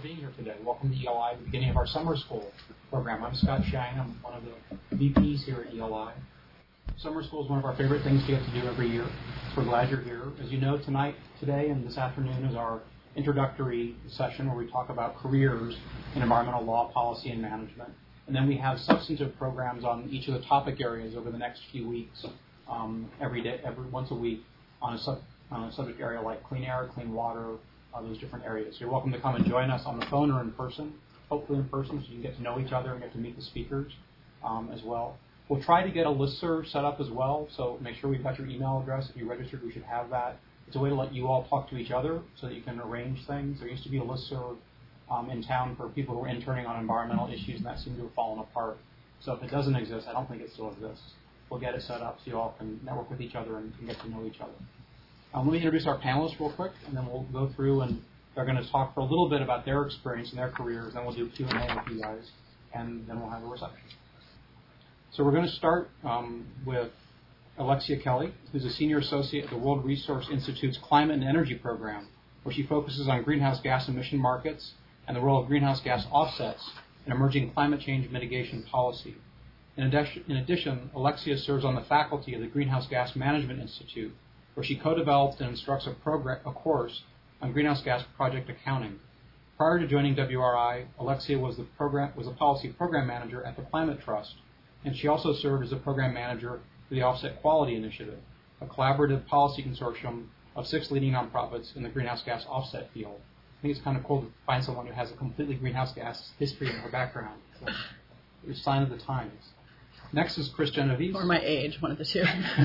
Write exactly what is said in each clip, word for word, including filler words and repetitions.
being here today. Welcome to E L I, the beginning of our summer school program. I'm Scott Shang. I'm one of the V Ps here at E L I. Summer school is one of our favorite things to get to do every year. So we're glad you're here. As you know, tonight, today, and this afternoon is our introductory session where we talk about careers in environmental law, policy, and management. And then we have substantive programs on each of the topic areas over the next few weeks, um, every day, every once a week, on a, sub, on a subject area like clean air, clean water, uh, those different areas. So you're welcome to come and join us on the phone or in person, hopefully in person, so you can get to know each other and get to meet the speakers um, as well. We'll try to get a listserv set up as well, so make sure we've got your email address. If you registered, we should have that. It's a way to let you all talk to each other so that you can arrange things. There used to be a listserv um, in town for people who were interning on environmental issues, and that seemed to have fallen apart. So if it doesn't exist, I don't think it still exists. We'll get it set up so you all can network with each other and, and get to know each other. Um, let me introduce our panelists real quick, and then we'll go through, and they're going to talk for a little bit about their experience and their careers. Then we'll do Q and A with you guys, and then we'll have a reception. So we're going to start um, with Alexia Kelly, who's a senior associate at the World Resource Institute's Climate and Energy Program, where she focuses on greenhouse gas emission markets and the role of greenhouse gas offsets in emerging climate change mitigation policy. In addition, in addition, Alexia serves on the faculty of the Greenhouse Gas Management Institute, where she co-developed and instructs a, progr- a course on greenhouse gas project accounting. Prior to joining W R I, Alexia was the program was a policy program manager at the Climate Trust, and she also served as a program manager for the Offset Quality Initiative, a collaborative policy consortium of six leading nonprofits in the greenhouse gas offset field. I think it's kind of cool to find someone who has a completely greenhouse gas history in her background. So it's a sign of the times. Next is Chris Genovese. Or my age, one of the two.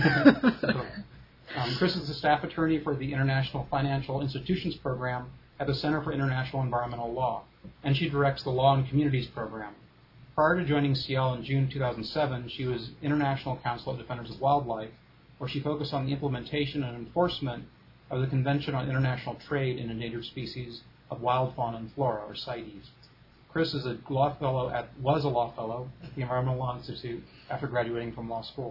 um, Chris is the staff attorney for the International Financial Institutions Program at the Center for International Environmental Law, and she directs the Law and Communities Program. Prior to joining C L in June two thousand seven, she was International Council of Defenders of Wildlife, where she focused on the implementation and enforcement of the Convention on International Trade in Endangered Species of Wild Fauna and Flora, or CITES. Chris is a law fellow at, was a law fellow at the Environmental Law Institute after graduating from law school.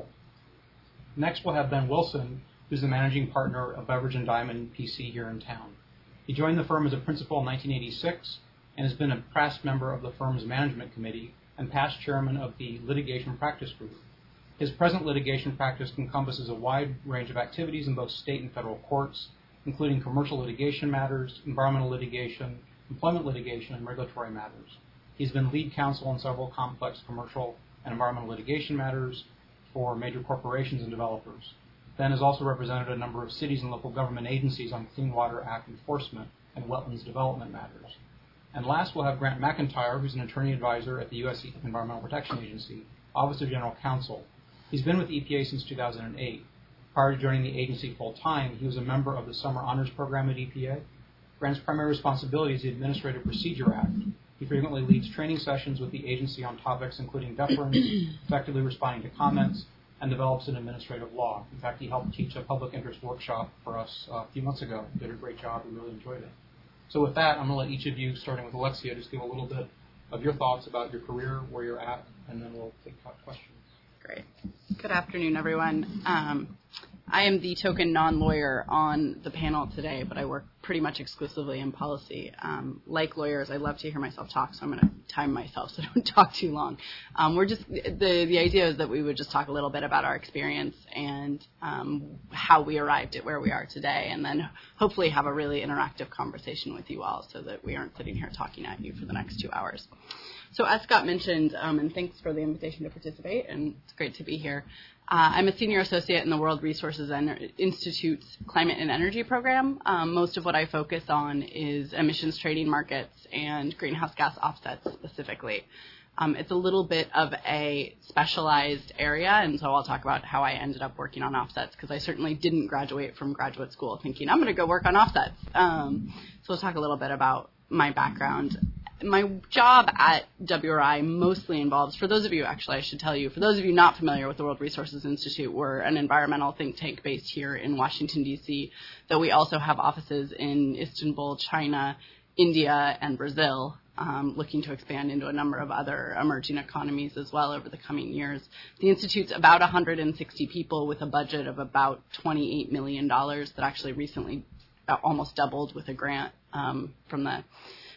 Next, we'll have Ben Wilson, who's the managing partner of Beveridge and Diamond P C here in town. He joined the firm as a principal in nineteen eighty-six and has been a past member of the firm's management committee and past chairman of the litigation practice group. His present litigation practice encompasses a wide range of activities in both state and federal courts, including commercial litigation matters, environmental litigation, employment litigation, and regulatory matters. He's been lead counsel in several complex commercial and environmental litigation matters for major corporations and developers. Ben has also represented a number of cities and local government agencies on Clean Water Act enforcement and wetlands development matters. And last, we'll have Grant McIntyre, who's an attorney advisor at the U S Environmental Protection Agency, Office of General Counsel. He's been with E P A since two thousand eight. Prior to joining the agency full-time, he was a member of the Summer Honors Program at E P A. Grant's primary responsibility is the Administrative Procedure Act. He frequently leads training sessions with the agency on topics including deference, effectively responding to comments, and develops an administrative law. In fact, he helped teach a public interest workshop for us uh, a few months ago. He did a great job. We really enjoyed it. So with that, I'm going to let each of you, starting with Alexia, just give a little bit of your thoughts about your career, where you're at, and then we'll take questions. Great. Good afternoon, everyone. Um, I am the token non-lawyer on the panel today, but I work pretty much exclusively in policy. Um, like lawyers, I love to hear myself talk, so I'm going to time myself so I don't talk too long. Um, we're just the the idea is that we would just talk a little bit about our experience and um, how we arrived at where we are today, and then hopefully have a really interactive conversation with you all so that we aren't sitting here talking at you for the next two hours. So as Scott mentioned, um, and thanks for the invitation to participate, and it's great to be here. Uh, I'm a senior associate in the World Resources Institute's Climate and Energy Program. Um, most of what I focus on is emissions trading markets and greenhouse gas offsets specifically. Um, it's a little bit of a specialized area, and so I'll talk about how I ended up working on offsets, because I certainly didn't graduate from graduate school thinking, I'm going to go work on offsets. Um, so we'll talk a little bit about my background. My job at W R I mostly involves, for those of you, actually I should tell you, for those of you not familiar with the World Resources Institute, we're an environmental think tank based here in Washington, D C, though we also have offices in Istanbul, China, India, and Brazil, um, looking to expand into a number of other emerging economies as well over the coming years. The Institute's about one hundred sixty people with a budget of about twenty-eight million dollars that actually recently almost doubled with a grant um, from the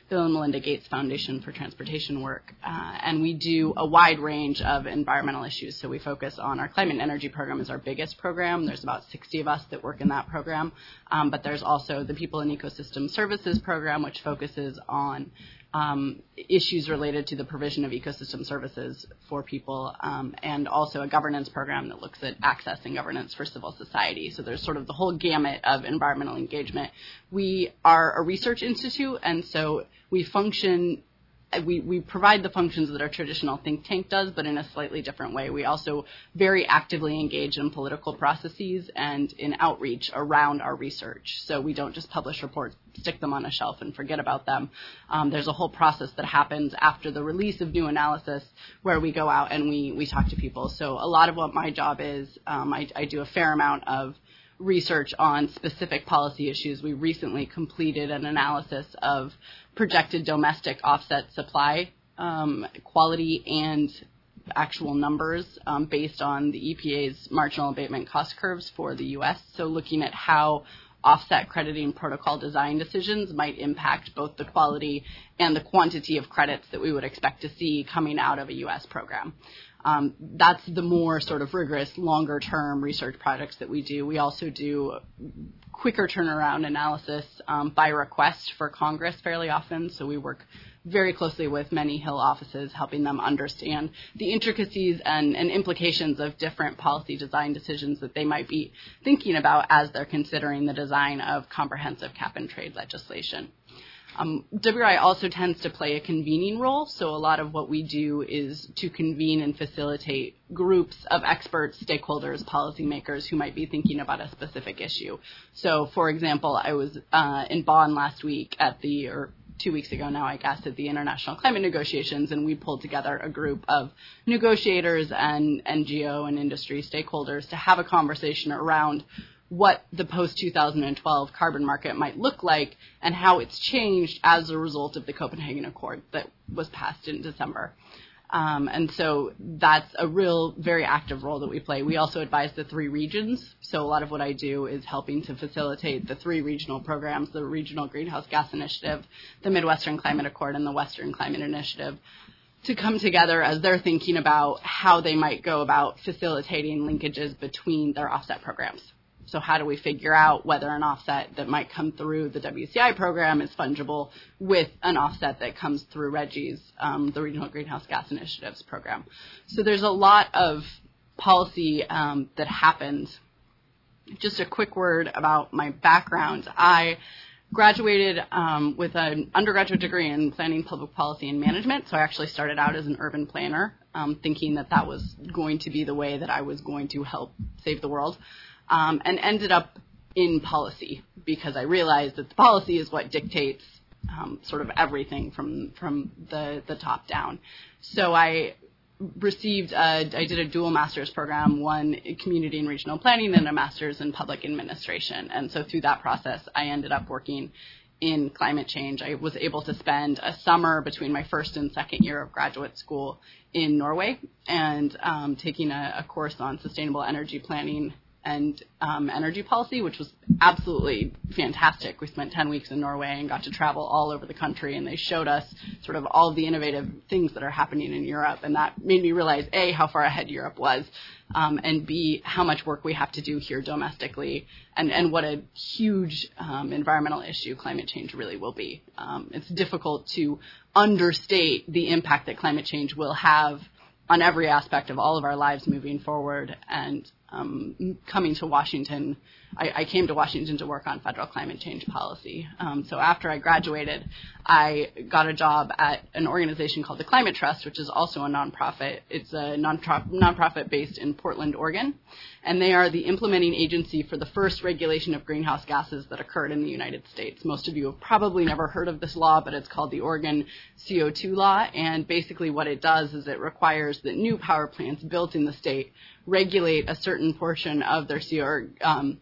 Bill and Melinda Gates Foundation for Transportation work, uh, and we do a wide range of environmental issues. So we focus on our climate and energy program is our biggest program. There's about sixty of us that work in that program, um, but there's also the People and Ecosystem Services program, which focuses on um, issues related to the provision of ecosystem services for people, um, and also a governance program that looks at access and governance for civil society. So there's sort of the whole gamut of environmental engagement. We are a research institute, and so we function, we, we provide the functions that our traditional think tank does, but in a slightly different way. We also very actively engage in political processes and in outreach around our research. So we don't just publish reports, stick them on a shelf and forget about them. Um, there's a whole process that happens after the release of new analysis where we go out and we, we talk to people. So a lot of what my job is, um, I, I do a fair amount of research on specific policy issues. We recently completed an analysis of projected domestic offset supply um, quality and actual numbers um, based on the E P A's marginal abatement cost curves for the U S. So looking at how offset crediting protocol design decisions might impact both the quality and the quantity of credits that we would expect to see coming out of a U S program. Um, that's the more sort of rigorous, longer-term research projects that we do. We also do quicker turnaround analysis um, by request for Congress fairly often. So we work very closely with many Hill offices, helping them understand the intricacies and, and implications of different policy design decisions that they might be thinking about as they're considering the design of comprehensive cap-and-trade legislation. Um, W R I also tends to play a convening role, so a lot of what we do is to convene and facilitate groups of experts, stakeholders, policymakers who might be thinking about a specific issue. So, for example, I was uh, in Bonn last week at the, or two weeks ago now, I guess, at the International Climate Negotiations, and we pulled together a group of negotiators and N G O and industry stakeholders to have a conversation around what the post two thousand twelve carbon market might look like and how it's changed as a result of the Copenhagen Accord that was passed in December. Um, and so that's a real, very active role that we play. We also advise the three regions. So a lot of what I do is helping to facilitate the three regional programs, the Regional Greenhouse Gas Initiative, the Midwestern Climate Accord, and the Western Climate Initiative, to come together as they're thinking about how they might go about facilitating linkages between their offset programs. So how do we figure out whether an offset that might come through the W C I program is fungible with an offset that comes through RGGI's, um, the Regional Greenhouse Gas Initiatives program? So there's a lot of policy um, that happens. Just a quick word about my background. I graduated um, with an undergraduate degree in planning, public policy, and management. So I actually started out as an urban planner, um, thinking that that was going to be the way that I was going to help save the world. Um, and ended up in policy because I realized that the policy is what dictates um, sort of everything from from the, the top down. So I received, a, I did a dual master's program, one in community and regional planning and a master's in public administration. And so through that process, I ended up working in climate change. I was able to spend a summer between my first and second year of graduate school in Norway and um, taking a, a course on sustainable energy planning and um, energy policy, which was absolutely fantastic. We spent ten weeks in Norway and got to travel all over the country, and they showed us sort of all of the innovative things that are happening in Europe, and that made me realize, A, how far ahead Europe was, um, and B, how much work we have to do here domestically, and, and what a huge um, environmental issue climate change really will be. Um, it's difficult to understate the impact that climate change will have on every aspect of all of our lives moving forward. And um, coming to Washington, I, I came to Washington to work on federal climate change policy. Um, so after I graduated, I got a job at an organization called the Climate Trust, which is also a nonprofit. It's a non- nonprofit based in Portland, Oregon. And they are the implementing agency for the first regulation of greenhouse gases that occurred in the United States. Most of you have probably never heard of this law, but it's called the Oregon C O two law. And basically what it does is it requires that new power plants built in the state regulate a certain portion of their C O, or, um,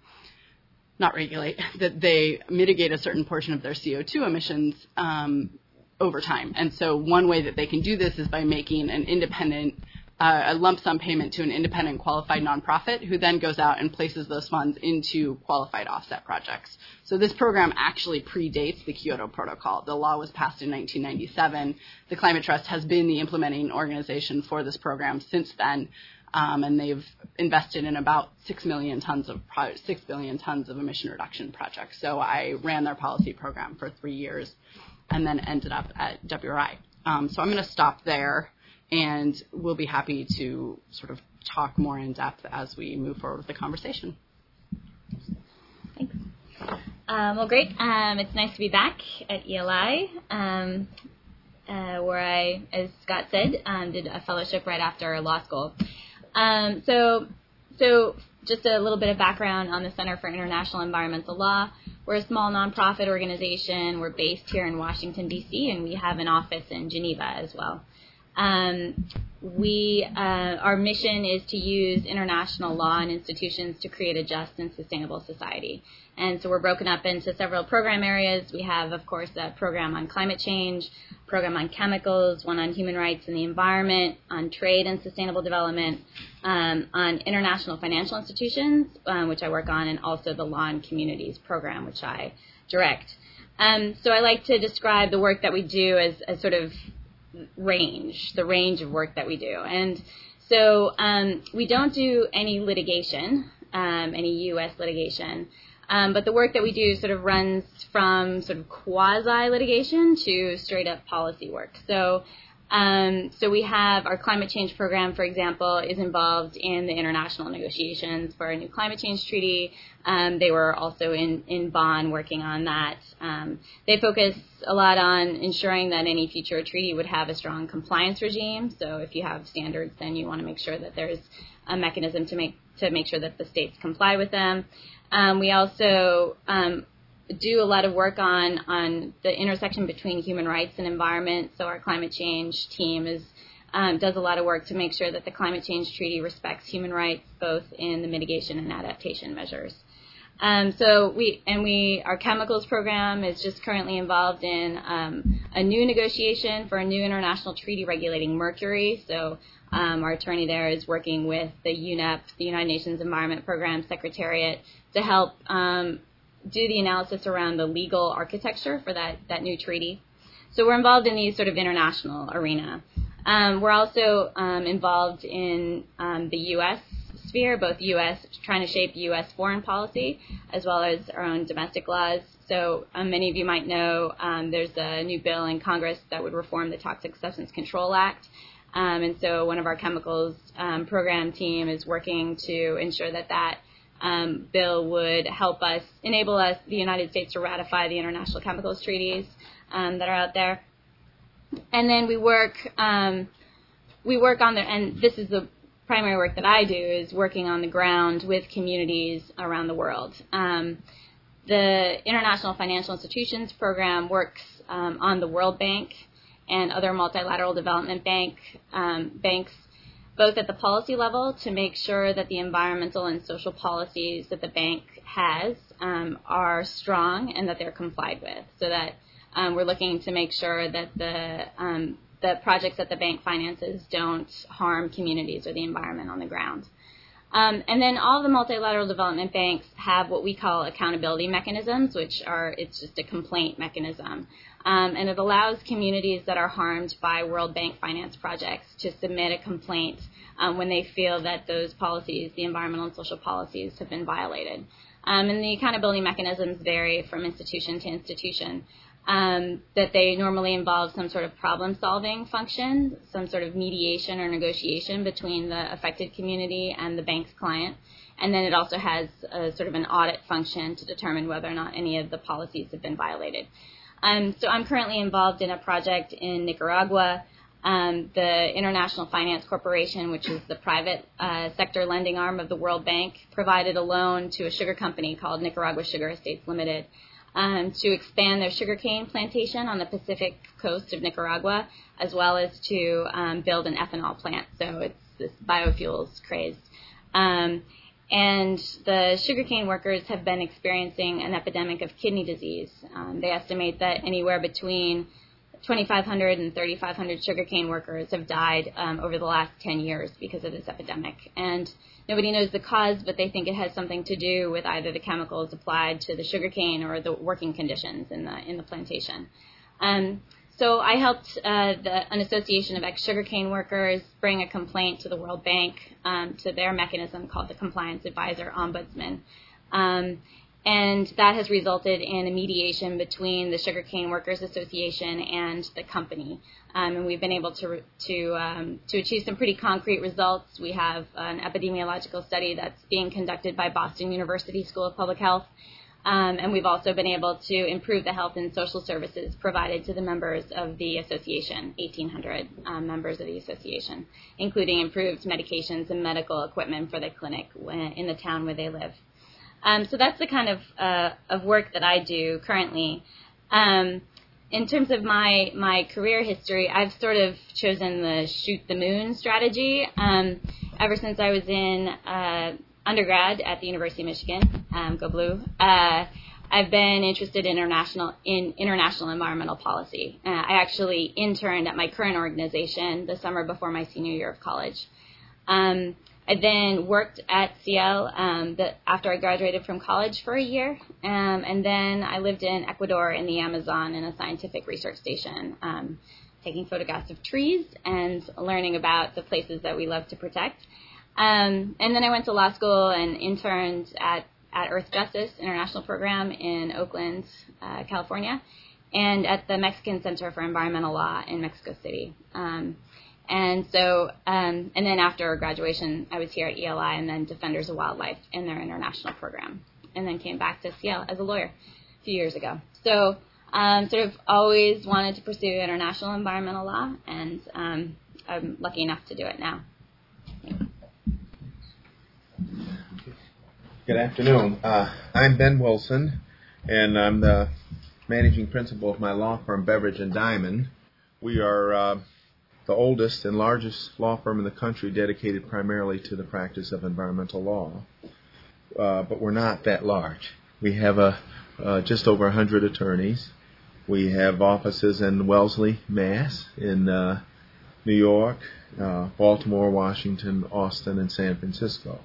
not regulate, that they mitigate a certain portion of their C O two emissions um, over time. And so one way that they can do this is by making an independent uh, a lump sum payment to an independent qualified nonprofit who then goes out and places those funds into qualified offset projects. So this program actually predates the Kyoto Protocol. The law was passed in nineteen ninety-seven. The Climate Trust has been the implementing organization for this program since then, um, and they've invested in about six million tons of pro- six billion tons of emission reduction projects. So I ran their policy program for three years, and then ended up at W R I. Um, so I'm going to stop there, and we'll be happy to sort of talk more in depth as we move forward with the conversation. Thanks. Um, well, great. Um, it's nice to be back at E L I, um, uh, where I, as Scott said, um, did a fellowship right after law school. Um, so, so just a little bit of background on the Center for International Environmental Law. We're a small nonprofit organization. We're based here in Washington, D C, and we have an office in Geneva as well. Um, we, uh, our mission is to use international law and institutions to create a just and sustainable society. And so we're broken up into several program areas. We have, of course, a program on climate change, program on chemicals, one on human rights and the environment, on trade and sustainable development, um, on international financial institutions, um, which I work on, and also the Law and Communities program, which I direct. Um, so I like to describe the work that we do as a sort of range, the range of work that we do. And so um, we don't do any litigation, um, any U S litigation, um, but the work that we do sort of runs from sort of quasi-litigation to straight-up policy work. So um, so we have our climate change program, for example, is involved in the international negotiations for a new climate change treaty. Um, they were also in, in Bonn working on that. Um, they focus a lot on ensuring that any future treaty would have a strong compliance regime. So if you have standards, then you want to make sure that there's a mechanism to make to make sure that the states comply with them. Um, we also um, do a lot of work on, on the intersection between human rights and environment. So our climate change team is um, does a lot of work to make sure that the climate change treaty respects human rights, both in the mitigation and adaptation measures. Um, so we and we our chemicals program is just currently involved in um, a new negotiation for a new international treaty regulating mercury. So um, our attorney there is working with the U N E P, the United Nations Environment Program Secretariat, to help um, do the analysis around the legal architecture for that, that new treaty. So we're involved in the sort of international arena. Um, we're also um, involved in um, the U S sphere, both U S trying to shape U S foreign policy as well as our own domestic laws. So um, many of you might know um, there's a new bill in Congress that would reform the Toxic Substance Control Act. Um, and so one of our chemicals um, program team is working to ensure that that Um, bill would help us, enable us, the United States, to ratify the international chemicals treaties um, that are out there. And then we work, um, we work on the, and this is the primary work that I do, is working on the ground with communities around the world. Um, the International Financial Institutions Program works um, on the World Bank and other multilateral development bank um, banks, both at the policy level to make sure that the environmental and social policies that the bank has um, are strong and that they're complied with, so that um, we're looking to make sure that the um, the projects that the bank finances don't harm communities or the environment on the ground. Um, and then all the multilateral development banks have what we call accountability mechanisms, which are, it's just a complaint mechanism. Um, and it allows communities that are harmed by World Bank finance projects to submit a complaint um, when they feel that those policies, the environmental and social policies, have been violated. Um, and the accountability mechanisms vary from institution to institution. Um, that they normally involve some sort of problem-solving function, some sort of mediation or negotiation between the affected community and the bank's client. And then it also has a sort of an audit function to determine whether or not any of the policies have been violated. Um, so I'm currently involved in a project in Nicaragua. Um, the International Finance Corporation, which is the private uh, sector lending arm of the World Bank, provided a loan to a sugar company called Nicaragua Sugar Estates Limited um, to expand their sugarcane plantation on the Pacific coast of Nicaragua, as well as to um, build an ethanol plant. So it's this biofuels craze. Um, And the sugarcane workers have been experiencing an epidemic of kidney disease. Um, they estimate that anywhere between twenty-five hundred and thirty-five hundred sugarcane workers have died um, over the last ten years because of this epidemic. And nobody knows the cause, but they think it has something to do with either the chemicals applied to the sugarcane or the working conditions in the in the plantation. Um, so I helped uh, the, an association of ex-sugarcane workers bring a complaint to the World Bank, um, to their mechanism called the Compliance Advisor Ombudsman. Um, and that has resulted in a mediation between the Sugarcane Workers Association and the company. Um, and we've been able to to um, to achieve some pretty concrete results. We have an epidemiological study that's being conducted by Boston University School of Public Health. Um, and we've also been able to improve the health and social services provided to the members of the association, eighteen hundred um, members of the association, including improved medications and medical equipment for the clinic in the town where they live. Um, so that's the kind of uh, of work that I do currently. Um, in terms of my, my career history, I've sort of chosen the shoot the moon strategy. Um, ever since I was in uh, undergrad at the University of Michigan, um, go blue, uh, I've been interested in international in international environmental policy. Uh, I actually interned at my current organization the summer before my senior year of college. Um, I then worked at C L um, the, after I graduated from college for a year, um, and then I lived in Ecuador in the Amazon in a scientific research station, um, taking photographs of trees and learning about the places that we love to protect. Um, and then I went to law school and interned at, at Earth Justice International Program in Oakland, uh, California, and at the Mexican Center for Environmental Law in Mexico City. Um, and so, um, and then after graduation, I was here at E L I and then Defenders of Wildlife in their international program, and then came back to C L as a lawyer a few years ago. So, um, sort of always wanted to pursue international environmental law, and um, I'm lucky enough to do it now. Thanks. Good afternoon. Uh, I'm Ben Wilson, and I'm the managing principal of my law firm, Beveridge and Diamond. We are uh, the oldest and largest law firm in the country dedicated primarily to the practice of environmental law, uh, but we're not that large. We have a, uh, just over one hundred attorneys. We have offices in Wellesley, Mass., in uh, New York, uh, Baltimore, Washington, Austin, and San Francisco.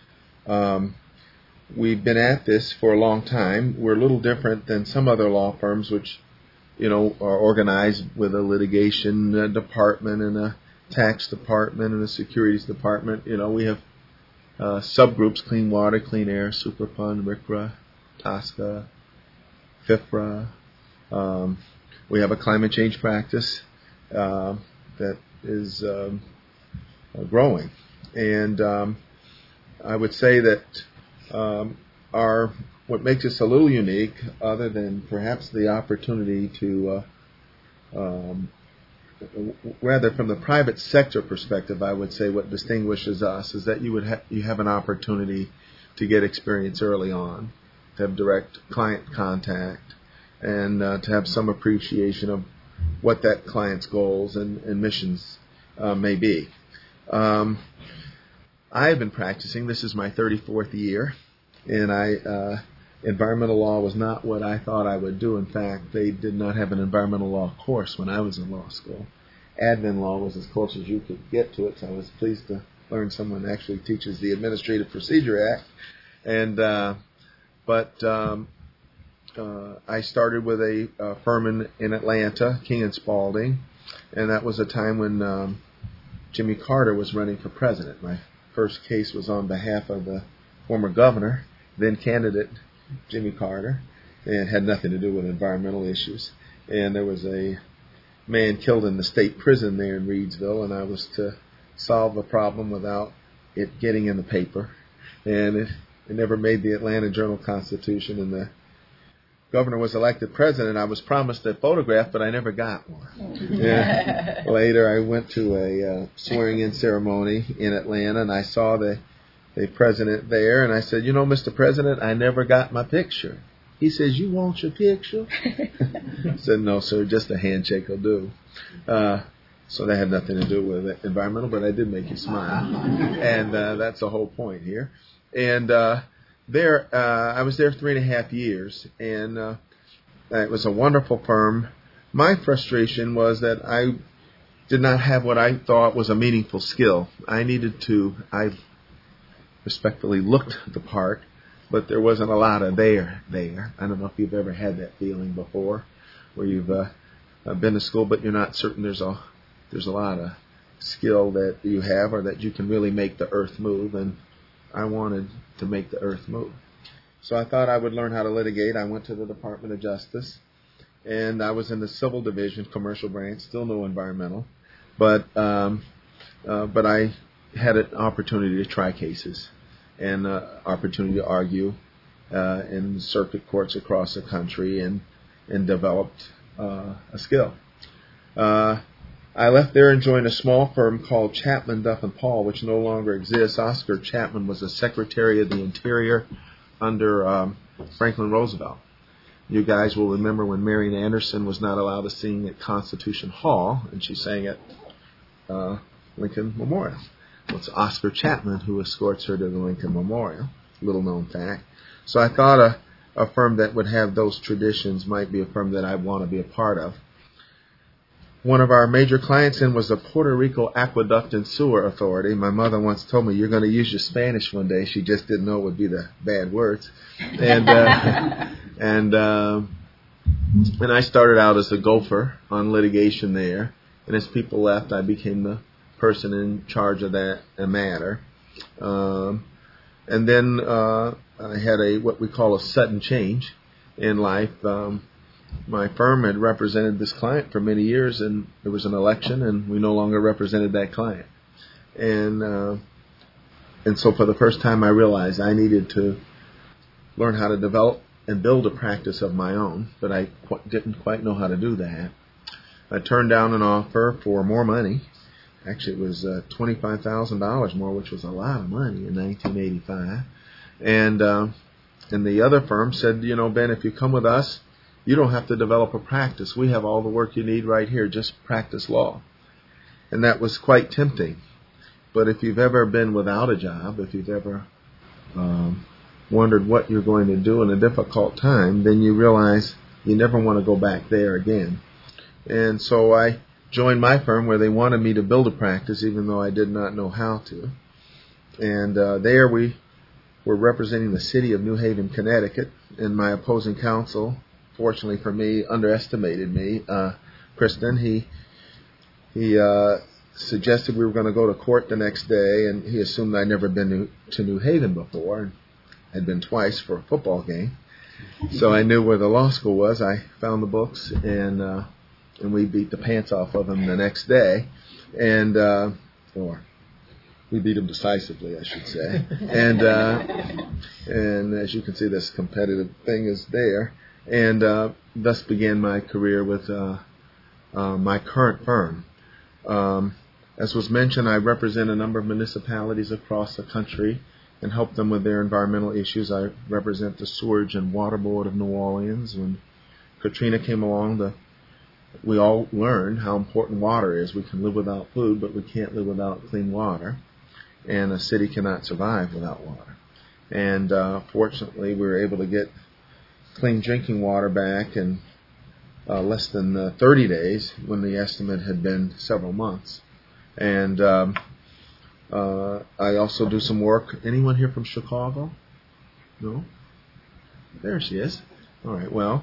Um, We've been at this for a long time. We're a little different than some other law firms, which, you know, are organized with a litigation uh, department and a tax department and a securities department. You know, we have uh, subgroups: Clean Water, Clean Air, Superfund, R C R A, TSCA, FIFRA. Um, we have a climate change practice uh, that is um, uh, growing, and um, I would say that. Um, our what makes us a little unique, other than perhaps the opportunity to, uh, um, rather from the private sector perspective, I would say what distinguishes us is that you would ha- you have an opportunity to get experience early on, to have direct client contact, and uh, to have some appreciation of what that client's goals and, and missions uh, may be. Um, I have been practicing. This is my thirty-fourth year, and I uh, environmental law was not what I thought I would do. In fact, they did not have an environmental law course when I was in law school. Admin law was as close as you could get to it, so I was pleased to learn someone that actually teaches the Administrative Procedure Act. And uh, but um, uh, I started with a, a firm in, in Atlanta, King and Spalding, and that was a time when um, Jimmy Carter was running for president. My first case was on behalf of the former governor, then candidate Jimmy Carter, and had nothing to do with environmental issues. And there was a man killed in the state prison there in Reidsville, and I was to solve a problem without it getting in the paper. And it, it never made the Atlanta Journal-Constitution, and the governor was elected president. I was promised a photograph, but I never got one. Yeah. Later, I went to a uh, swearing-in ceremony in Atlanta, and I saw the, the president there, and I said, you know, Mister President, I never got my picture. He says, you want your picture? I said, no, sir, just a handshake will do. Uh, so that had nothing to do with environmental, but I did make you smile. And uh, that's the whole point here. And uh, there, uh, I was there three and a half years, and uh, it was a wonderful firm. my frustration was that I did not have what I thought was a meaningful skill. I needed to, I respectfully looked the part, but there wasn't a lot of there there. I don't know if you've ever had that feeling before, where you've uh, been to school, but you're not certain there's a there's a lot of skill that you have or that you can really make the earth move, and I wanted to make the earth move. So I thought I would learn how to litigate. I went to the Department of Justice, and I was in the civil division, commercial branch, still no environmental, but um, uh, but I had an opportunity to try cases and uh, opportunity to argue uh, in circuit courts across the country, and and developed uh, a skill. Uh, I left there and joined a small firm called Chapman, Duff and Paul, which no longer exists. Oscar Chapman was the Secretary of the Interior under um, Franklin Roosevelt. You guys will remember when Marian Anderson was not allowed to sing at Constitution Hall, and she sang at uh, Lincoln Memorial. Well, it's Oscar Chapman who escorts her to the Lincoln Memorial, little known fact. So I thought a, a firm that would have those traditions might be a firm that I'd want to be a part of. One of our major clients in was the Puerto Rico Aqueduct and Sewer Authority. My mother once told me, you're going to use your Spanish one day. She just didn't know it would be the bad words. And uh, and uh, and I started out as a gopher on litigation there. And as people left, I became the person in charge of that matter. Um, and then uh, I had a what we call a sudden change in life. Um, My firm had represented this client for many years, and there was an election, and we no longer represented that client. And uh, and so for the first time, I realized I needed to learn how to develop and build a practice of my own, but I qu- didn't quite know how to do that. I turned down an offer for more money. Actually, it was uh, twenty-five thousand dollars more, which was a lot of money in nineteen eighty-five. And uh, and the other firm said, you know, Ben, if you come with us, you don't have to develop a practice. We have all the work you need right here. Just practice law. And that was quite tempting. But if you've ever been without a job, if you've ever um, wondered what you're going to do in a difficult time, then you realize you never want to go back there again. And so I joined my firm where they wanted me to build a practice, even though I did not know how to. And uh, there we were representing the city of New Haven, Connecticut, and my opposing counsel, fortunately for me, underestimated me. Uh, Kristen, he he uh, suggested we were going to go to court the next day, and he assumed I'd never been to, to New Haven before, and I'd been twice for a football game. So I knew where the law school was. I found the books, and uh, and we beat the pants off of him the next day, and uh, or we beat him decisively, I should say. And uh, and as you can see, this competitive thing is there. And uh, thus began my career with uh, uh, my current firm. Um, as was mentioned, I represent a number of municipalities across the country and help them with their environmental issues. I represent the Sewerage and Water Board of New Orleans. When Katrina came along, the, we all learned how important water is. We can live without food, but we can't live without clean water. And a city cannot survive without water. And uh, fortunately, we were able to get clean drinking water back in uh, less than uh, thirty days, when the estimate had been several months. And um, uh, I also do some work. Anyone here from Chicago? No? There she is. All right, well,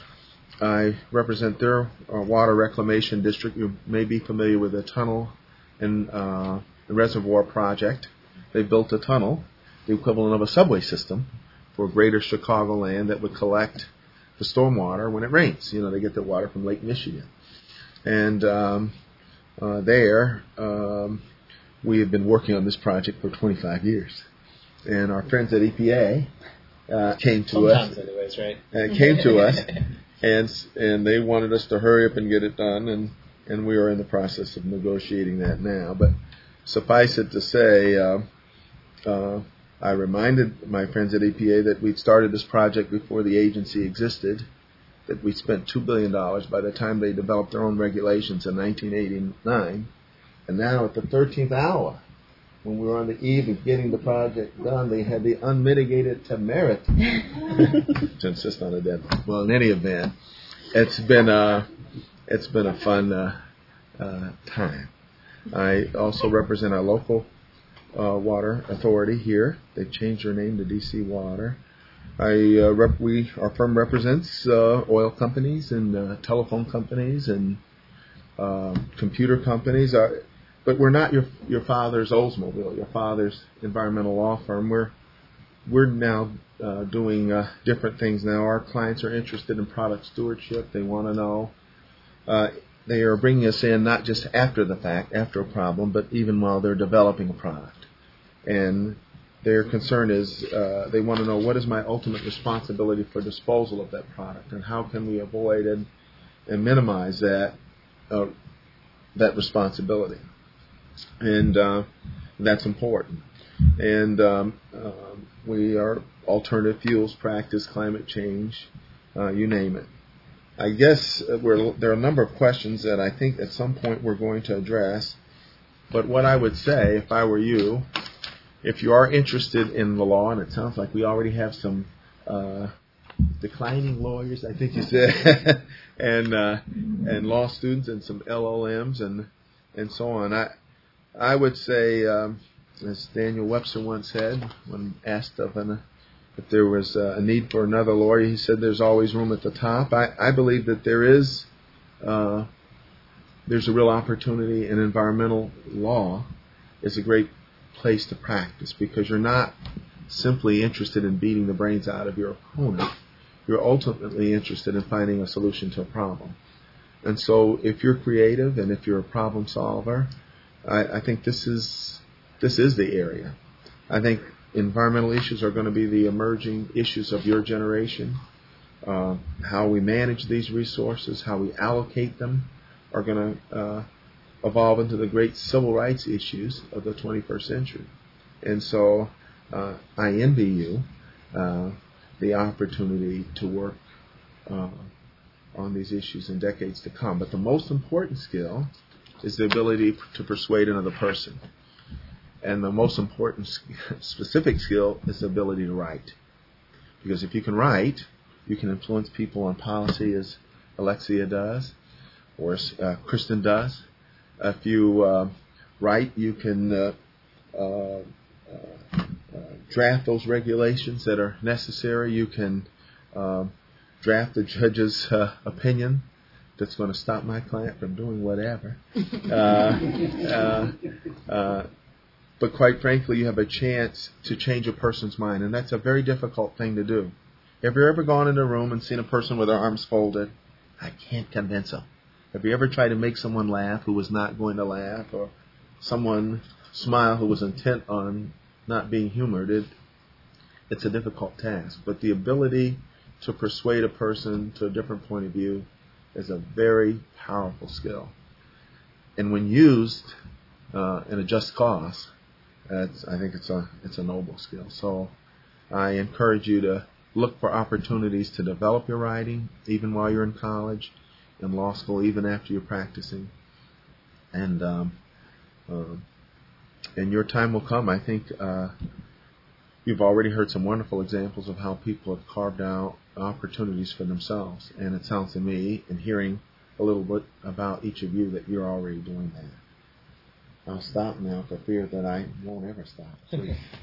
I represent their uh, water reclamation district. You may be familiar with the tunnel and uh, the reservoir project. They built a tunnel, the equivalent of a subway system, for greater Chicagoland that would collect the stormwater when it rains. You know, they get the water from Lake Michigan. And um, uh, there, um, we have been working on this project for twenty-five years. And our friends at E P A uh, came to Sometimes us. anyways, right? Uh, came to us, and and they wanted us to hurry up and get it done, and, and we are in the process of negotiating that now. But suffice it to say, uh, uh, I reminded my friends at E P A that we'd started this project before the agency existed, that we spent two billion dollars by the time they developed their own regulations in nineteen eighty-nine. And now at the thirteenth hour, when we were on the eve of getting the project done, they had the unmitigated temerity to insist on a deadline. Well, in any event, it's been a, it's been a fun uh, uh, time. I also represent our local uh, water authority here. They've changed their name to D C Water. I uh, rep- we our firm represents uh, oil companies and uh, telephone companies and uh, computer companies, uh, but we're not your your father's Oldsmobile, your father's environmental law firm. We're we're now uh, doing uh, different things now. Our clients are interested in product stewardship. They want to know. Uh, they are bringing us in not just after the fact, after a problem, but even while they're developing a product. And their concern is uh, they want to know, what is my ultimate responsibility for disposal of that product, and how can we avoid and, and minimize that uh, that responsibility. And uh, that's important. And um, uh, we are alternative fuels practice, climate change, uh, you name it. I guess we're, there are a number of questions that I think at some point we're going to address. But what I would say, if I were you, if you are interested in the law, and it sounds like we already have some uh, declining lawyers, I think you said, and uh, and law students and some L L Ms and and so on. I I would say, um, as Daniel Webster once said, when asked of an if there was uh, a need for another lawyer, he said there's always room at the top. I, I believe that there is uh, there's a real opportunity in environmental law. Is a great place to practice, because you're not simply interested in beating the brains out of your opponent. You're ultimately interested in finding a solution to a problem. And so if you're creative and if you're a problem solver, I, I think this is this is the area. I think environmental issues are going to be the emerging issues of your generation. Uh, how we manage these resources, how we allocate them, are going to uh, evolve into the great civil rights issues of the twenty-first century. And so uh, I envy you uh, the opportunity to work uh, on these issues in decades to come. But the most important skill is the ability to persuade another person. And the most important specific skill is the ability to write. Because if you can write, you can influence people on policy, as Alexia does, or as uh, Kristen does. If you uh, write, you can uh, uh, uh, draft those regulations that are necessary. You can uh, draft the judge's uh, opinion that's going to stop my client from doing whatever. uh, uh, uh, but quite frankly, you have a chance to change a person's mind, and that's a very difficult thing to do. Have you ever gone in a room and seen a person with their arms folded? I can't convince them. Have you ever tried to make someone laugh who was not going to laugh, or someone smile who was intent on not being humored? It, it's a difficult task. But the ability to persuade a person to a different point of view is a very powerful skill. And when used uh, in a just cause, it's, I think it's a it's a noble skill. So I encourage you to look for opportunities to develop your writing, even while you're in college, in law school, even after you're practicing. And um, uh, and your time will come. I think uh, you've already heard some wonderful examples of how people have carved out opportunities for themselves. And it sounds to me, in hearing a little bit about each of you, that you're already doing that. I'll stop now for fear that I won't ever stop.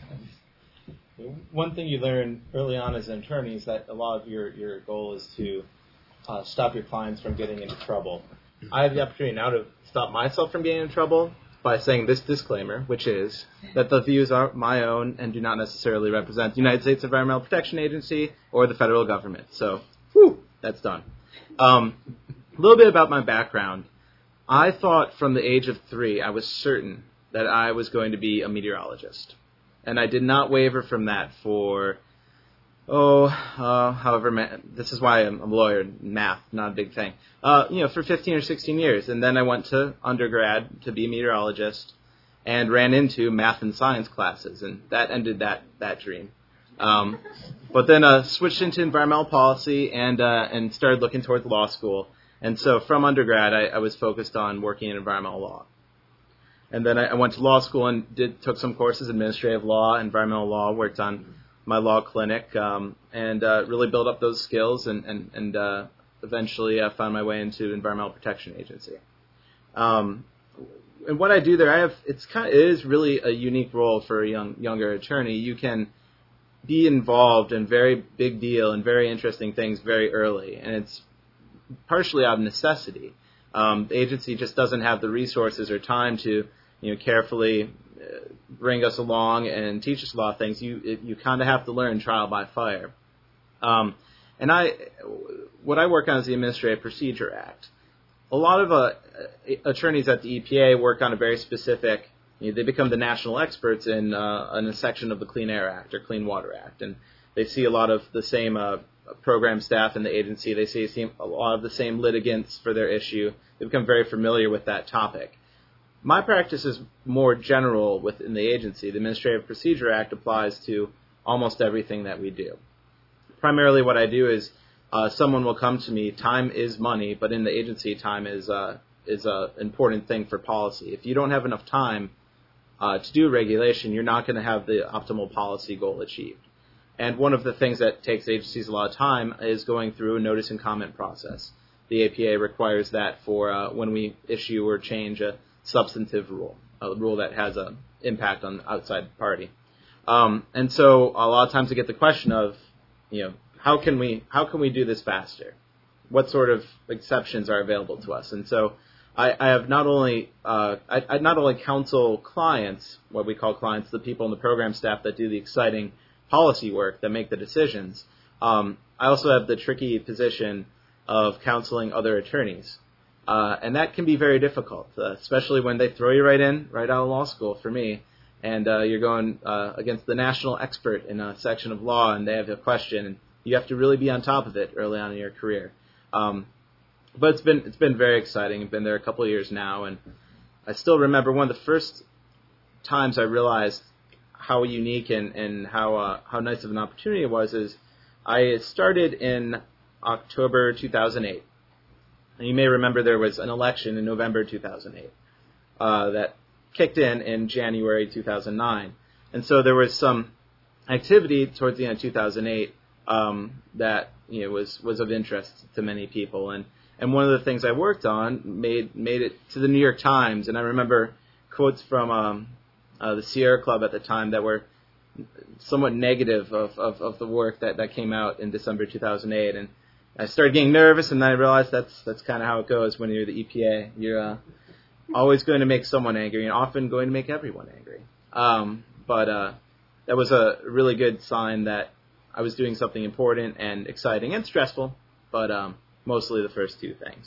One thing you learn early on as an attorney is that a lot of your, your goal is to uh, stop your clients from getting into trouble. I have the opportunity now to stop myself from getting into trouble by saying this disclaimer, which is that the views are my own and do not necessarily represent the United States Environmental Protection Agency or the federal government. So, whew, that's done. Um, a little bit about my background. I thought from the age of three, I was certain that I was going to be a meteorologist. And I did not waver from that for, oh, uh, however, ma- this is why I'm a lawyer, math, not a big thing, uh, you know, for fifteen or sixteen years. And then I went to undergrad to be a meteorologist and ran into math and science classes, and that ended that, that dream. Um, but then uh, switched into environmental policy and uh, and started looking towards law school. And so from undergrad, I, I was focused on working in environmental law. And then I, I went to law school and did took some courses, administrative law, environmental law, worked on my law clinic, um, and uh, really built up those skills and, and, and uh, eventually uh, found my way into Environmental Protection Agency. Um, and what I do there, I have it's kind of, it is really a unique role for a young younger attorney. You can be involved in very big deal and very interesting things very early, and it's partially out of necessity. Um, the agency just doesn't have the resources or time to, you know, carefully uh, bring us along and teach us a lot of things. You it, you kind of have to learn trial by fire. Um, and I, what I work on is the Administrative Procedure Act. A lot of uh, attorneys at the E P A work on a very specific. You know, they become the national experts in, uh, in a section of the Clean Air Act or Clean Water Act, and they see a lot of the same uh, program staff in the agency. They see a lot of the same litigants for their issue. They become very familiar with that topic. My practice is more general within the agency. The Administrative Procedure Act applies to almost everything that we do. Primarily what I do is uh, someone will come to me. Time is money, but in the agency, time is uh, is an important thing for policy. If you don't have enough time Uh, to do regulation, you're not going to have the optimal policy goal achieved. And one of the things that takes agencies a lot of time is going through a notice and comment process. The A P A requires that for uh, when we issue or change a substantive rule, a rule that has an impact on the outside party. Um, and so a lot of times we get the question of, you know, how can we how can we do this faster? What sort of exceptions are available to us? And so I, I have not only uh, I, I not only counsel clients, what we call clients, the people in the program staff that do the exciting policy work that make the decisions. Um, I also have the tricky position of counseling other attorneys, uh, and that can be very difficult, uh, especially when they throw you right in, right out of law school. For me, and uh, you're going uh, against the national expert in a section of law, and they have a question, and you have to really be on top of it early on in your career. Um, But it's been it's been very exciting. I've been there a couple of years now, and I still remember one of the first times I realized how unique and and how uh, how nice of an opportunity it was. Is I started in October two thousand eight, and you may remember there was an election in November two thousand eight uh, that kicked in in January two thousand nine, and so there was some activity towards the end of two thousand eight um, that you know was was of interest to many people. And And one of the things I worked on made made it to the New York Times, and I remember quotes from um, uh, the Sierra Club at the time that were somewhat negative of, of, of the work that, that came out in December two thousand eight. And I started getting nervous, and then I realized that's that's kind of how it goes when you're the E P A. You're uh, always going to make someone angry, and often going to make everyone angry. Um, but uh, that was a really good sign that I was doing something important and exciting and stressful, but um, mostly the first two things.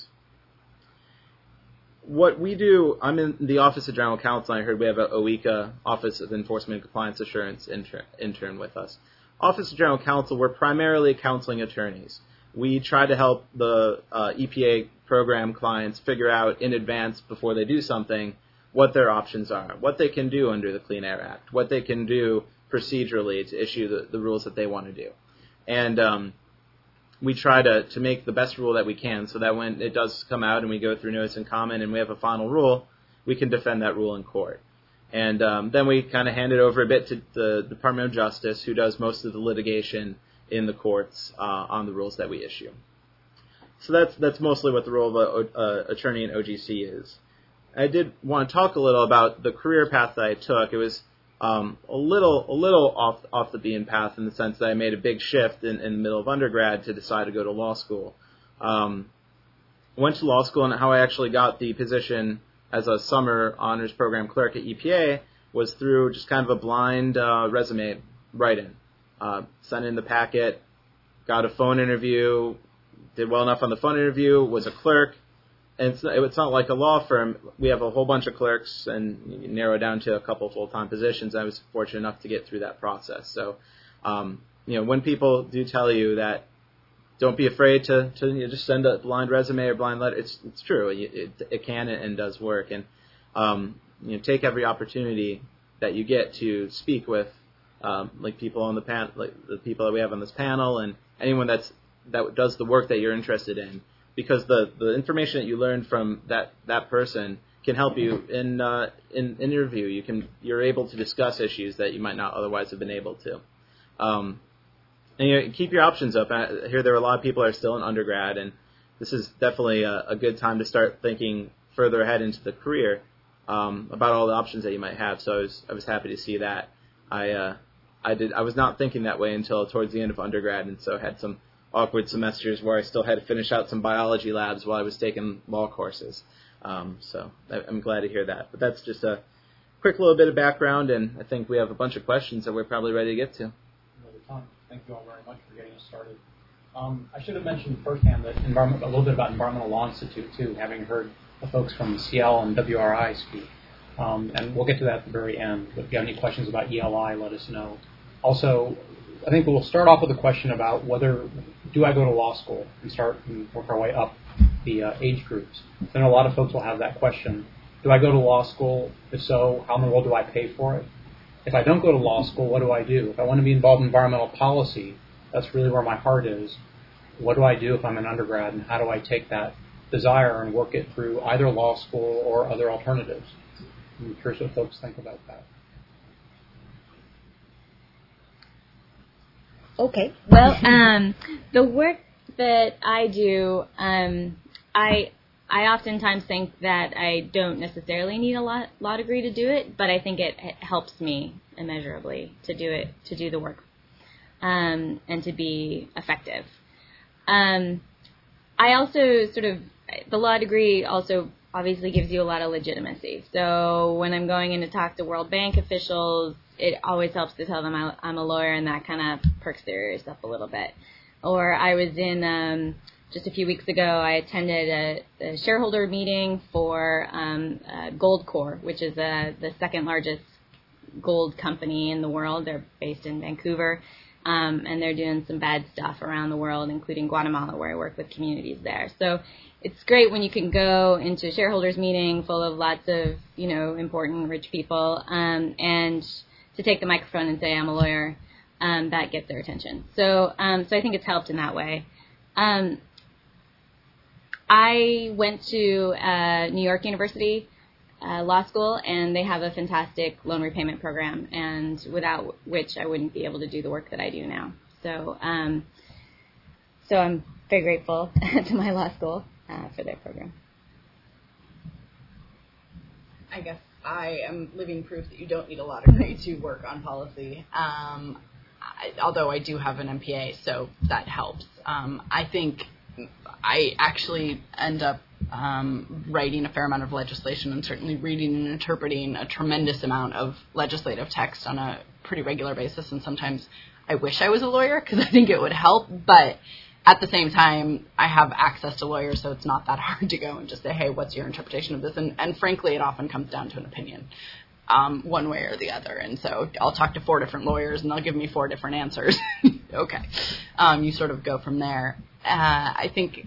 What we do, I'm in the Office of General Counsel. I heard we have a O E C A, Office of Enforcement and Compliance Assurance intern, intern with us. Office of General Counsel, we're primarily counseling attorneys. We try to help the uh, E P A program clients figure out in advance before they do something what their options are, what they can do under the Clean Air Act, what they can do procedurally to issue the, the rules that they want to do. And um, we try to, to make the best rule that we can so that when it does come out and we go through notice and comment and we have a final rule, we can defend that rule in court. And um, then we kind of hand it over a bit to the Department of Justice, who does most of the litigation in the courts uh, on the rules that we issue. So that's that's mostly what the role of an attorney in O G C is. I did want to talk a little about the career path that I took. It was Um, a little, a little off off the beaten path in the sense that I made a big shift in, in the middle of undergrad to decide to go to law school. Um, went to law school, and how I actually got the position as a summer honors program clerk at E P A was through just kind of a blind uh, resume write-in. Uh, sent in the packet, got a phone interview, did well enough on the phone interview, was a clerk. And it's, it's not like a law firm. We have a whole bunch of clerks, and you narrow down to a couple full-time positions. I was fortunate enough to get through that process. So, um, you know, when people do tell you that, don't be afraid to, to you know, just send a blind resume or blind letter. It's it's true. It, it, it can and does work. And um, you know, take every opportunity that you get to speak with, um, like people on the pan, like the people that we have on this panel, and anyone that's that does the work that you're interested in. Because the, the information that you learn from that, that person can help you in uh, in in interview. You can you're able to discuss issues that you might not otherwise have been able to. Um, and you know, keep your options up. I hear there are a lot of people that are still in undergrad, and this is definitely a, a good time to start thinking further ahead into the career um, about all the options that you might have. So I was I was happy to see that. I uh, I did I was not thinking that way until towards the end of undergrad, and so had some awkward semesters where I still had to finish out some biology labs while I was taking law courses. Um, so I, I'm glad to hear that. But that's just a quick little bit of background, and I think we have a bunch of questions that we're probably ready to get to. Thank you all very much for getting us started. Um, I should have mentioned firsthand that environment, a little bit about Environmental Law Institute, too, having heard the folks from C L and W R I speak. Um, and we'll get to that at the very end. But if you have any questions about E L I, let us know. Also, I think we'll start off with a question about whether, do I go to law school, and start and work our way up the uh, age groups. I know a lot of folks will have that question. Do I go to law school? If so, how in the world do I pay for it? If I don't go to law school, what do I do? If I want to be involved in environmental policy, that's really where my heart is. What do I do if I'm an undergrad, and how do I take that desire and work it through either law school or other alternatives? I'm curious what folks think about that. Okay. Well, um, the work that I do, um, I I oftentimes think that I don't necessarily need a law, law degree to do it, but I think it, it helps me immeasurably to do it, to do the work, um, and to be effective. Um, I also sort of, the law degree also obviously gives you a lot of legitimacy. So when I'm going in to talk to World Bank officials, it always helps to tell them I, I'm a lawyer, and that kind of perks their ears up a little bit. Or I was in, um, just a few weeks ago, I attended a, a shareholder meeting for um, uh, Goldcorp, which is uh, the second largest gold company in the world. They're based in Vancouver, um, and they're doing some bad stuff around the world, including Guatemala, where I work with communities there. So it's great when you can go into a shareholders meeting full of lots of, you know, important rich people, um, and to take the microphone and say, I'm a lawyer, um, that gets their attention. So, um, so I think it's helped in that way. Um, I went to uh, New York University uh, Law School, and they have a fantastic loan repayment program, and without which I wouldn't be able to do the work that I do now. So, um, so I'm very grateful to my law school uh, for their program. I guess I am living proof that you don't need a law degree to work on policy. Um, I, although I do have an M P A, so that helps. Um, I think I actually end up um, writing a fair amount of legislation, and certainly reading and interpreting a tremendous amount of legislative text on a pretty regular basis. And sometimes I wish I was a lawyer because I think it would help. But at the same time, I have access to lawyers, so it's not that hard to go and just say, hey, what's your interpretation of this? And, and frankly, it often comes down to an opinion, um, one way or the other. And so I'll talk to four different lawyers, and they'll give me four different answers. Okay. Um, you sort of go from there. Uh, I think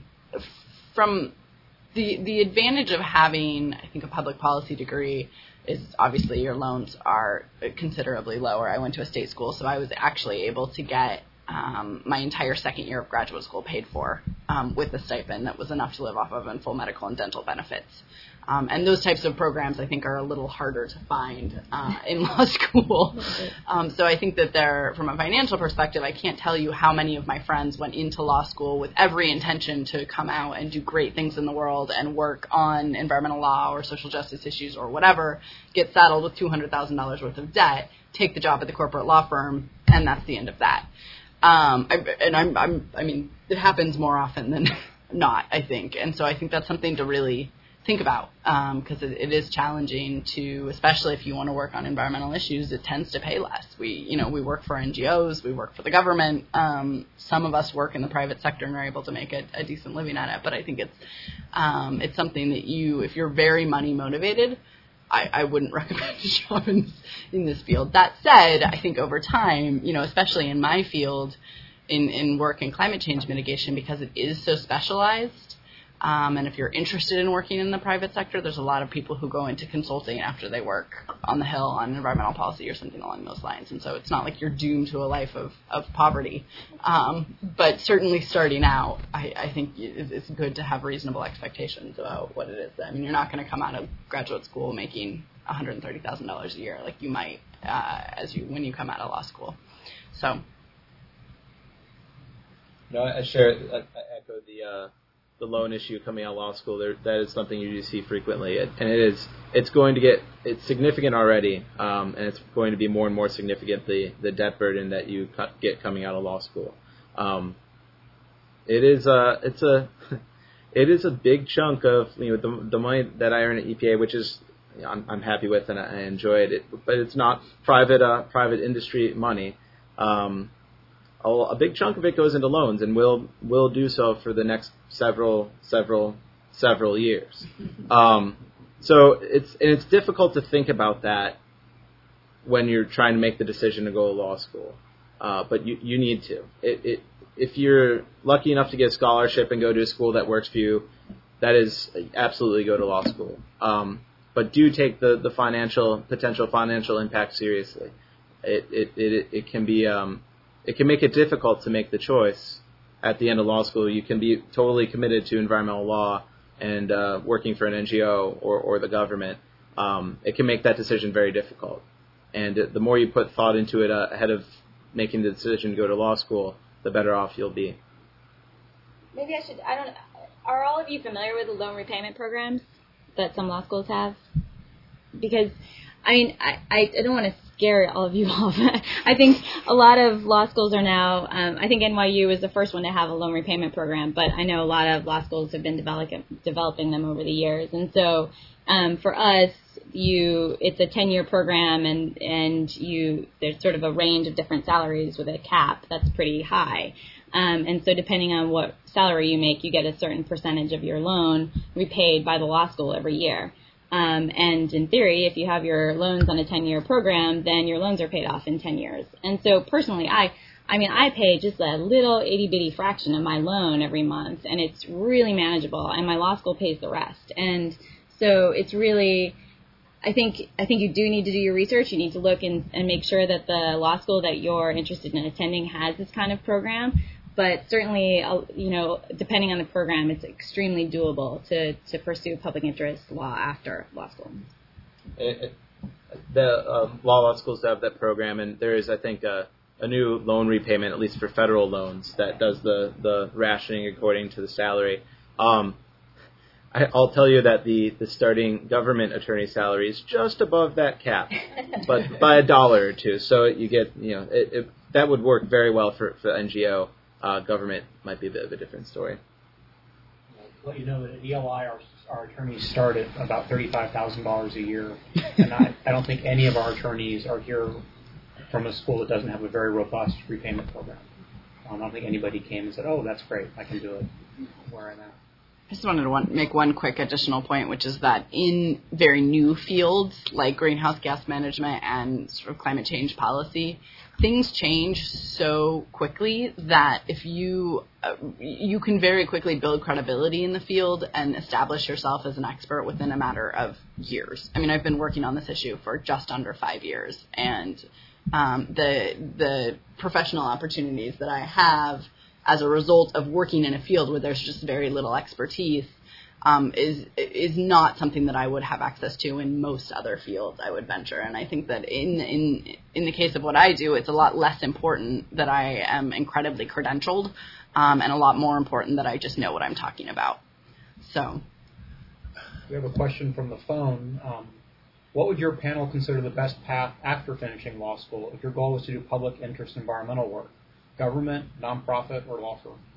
from the the advantage of having, I think, a public policy degree is obviously your loans are considerably lower. I went to a state school, so I was actually able to get um, my entire second year of graduate school paid for um, with a stipend that was enough to live off of, and full medical and dental benefits. Um, and those types of programs, I think, are a little harder to find uh, in law school. Um, so I think that they're, from a financial perspective, I can't tell you how many of my friends went into law school with every intention to come out and do great things in the world and work on environmental law or social justice issues or whatever, get saddled with two hundred thousand dollars worth of debt, take the job at the corporate law firm, and that's the end of that. Um, I, and I'm, I'm, I mean, it happens more often than not, I think. And so I think that's something to really think about, because um, it, it is challenging to, especially if you want to work on environmental issues, it tends to pay less. We, you know, we work for N G Os, we work for the government. Um, some of us work in the private sector and are able to make a, a decent living at it. But I think it's um, it's something that you, if you're very money motivated, I, I wouldn't recommend a job in, in this field. That said, I think over time, you know, especially in my field, in, in work in climate change mitigation, because it is so specialized, um, and if you're interested in working in the private sector, there's a lot of people who go into consulting after they work on the Hill on environmental policy or something along those lines. And so it's not like you're doomed to a life of, of poverty. Um, but certainly starting out, I, I think it's good to have reasonable expectations about what it is. I mean, you're not going to come out of graduate school making one hundred thirty thousand dollars a year like you might uh, as you when you come out of law school. So. No, I share, I, I echo the uh, the loan issue coming out of law school. There, that is something you do see frequently, and it is it's going to get it's significant already, um, and it's going to be more and more significant the the debt burden that you co- get coming out of law school. Um, it is a it's a it is a big chunk of you know the the money that I earn at E P A, which is you know, I'm I'm happy with and I enjoy it, it but it's not private uh, private industry money. Um, A big chunk of it goes into loans, and will will do so for the next several several several years. Um, so it's and it's difficult to think about that when you're trying to make the decision to go to law school, uh, but you, you need to. It, it, if you're lucky enough to get a scholarship and go to a school that works for you, that is absolutely go to law school. Um, but do take the, the financial potential financial impact seriously. It it it, it can be. Um, It can make it difficult to make the choice at the end of law school. You can be totally committed to environmental law and uh, working for an N G O or, or the government. Um, it can make that decision very difficult. And the more you put thought into it uh, ahead of making the decision to go to law school, the better off you'll be. Maybe I should, I don't, are all of you familiar with the loan repayment programs that some law schools have? Because, I mean, I, I, I don't want to scare all of you off. I think a lot of law schools are now, um, I think N Y U was the first one to have a loan repayment program, but I know a lot of law schools have been develop, developing them over the years. And so um, for us, you it's a ten-year program, and, and you there's sort of a range of different salaries with a cap that's pretty high. Um, and so depending on what salary you make, you get a certain percentage of your loan repaid by the law school every year. Um, and in theory, if you have your loans on a ten-year program, then your loans are paid off in ten years. And so personally, I, I mean, I pay just a little itty-bitty fraction of my loan every month, and it's really manageable, and my law school pays the rest. And so it's really, I think, I think you do need to do your research. You need to look and, and make sure that the law school that you're interested in attending has this kind of program. But certainly, you know, depending on the program, it's extremely doable to, to pursue public interest law after law school. It, it, the uh, law law schools have that program, and there is, I think, a, a new loan repayment, at least for federal loans, that does the, the rationing according to the salary. Um, I, I'll tell you that the, the starting government attorney salary is just above that cap, but by a dollar or two. So you get, you know, it, it, that would work very well for, for N G O. Uh, government might be a bit of a different story. I'll let you know that at E L I, our, our attorneys start at about thirty-five thousand dollars a year. And I, I don't think any of our attorneys are here from a school that doesn't have a very robust repayment program. Um, I don't think anybody came and said, oh, that's great, I can do it where I'm at. I just wanted to one, make one quick additional point, which is that in very new fields like greenhouse gas management and sort of climate change policy, things change so quickly that if you uh, you can very quickly build credibility in the field and establish yourself as an expert within a matter of years. I mean, I've been working on this issue for just under five years, and um, the the professional opportunities that I have as a result of working in a field where there's just very little expertise um, is is not something that I would have access to in most other fields, I would venture. And I think that in in in the case of what I do, it's a lot less important that I am incredibly credentialed, um, and a lot more important that I just know what I'm talking about. So, we have a question from the phone. Um, what would your panel consider the best path after finishing law school if your goal was to do public interest environmental work? Government, nonprofit, or law firm?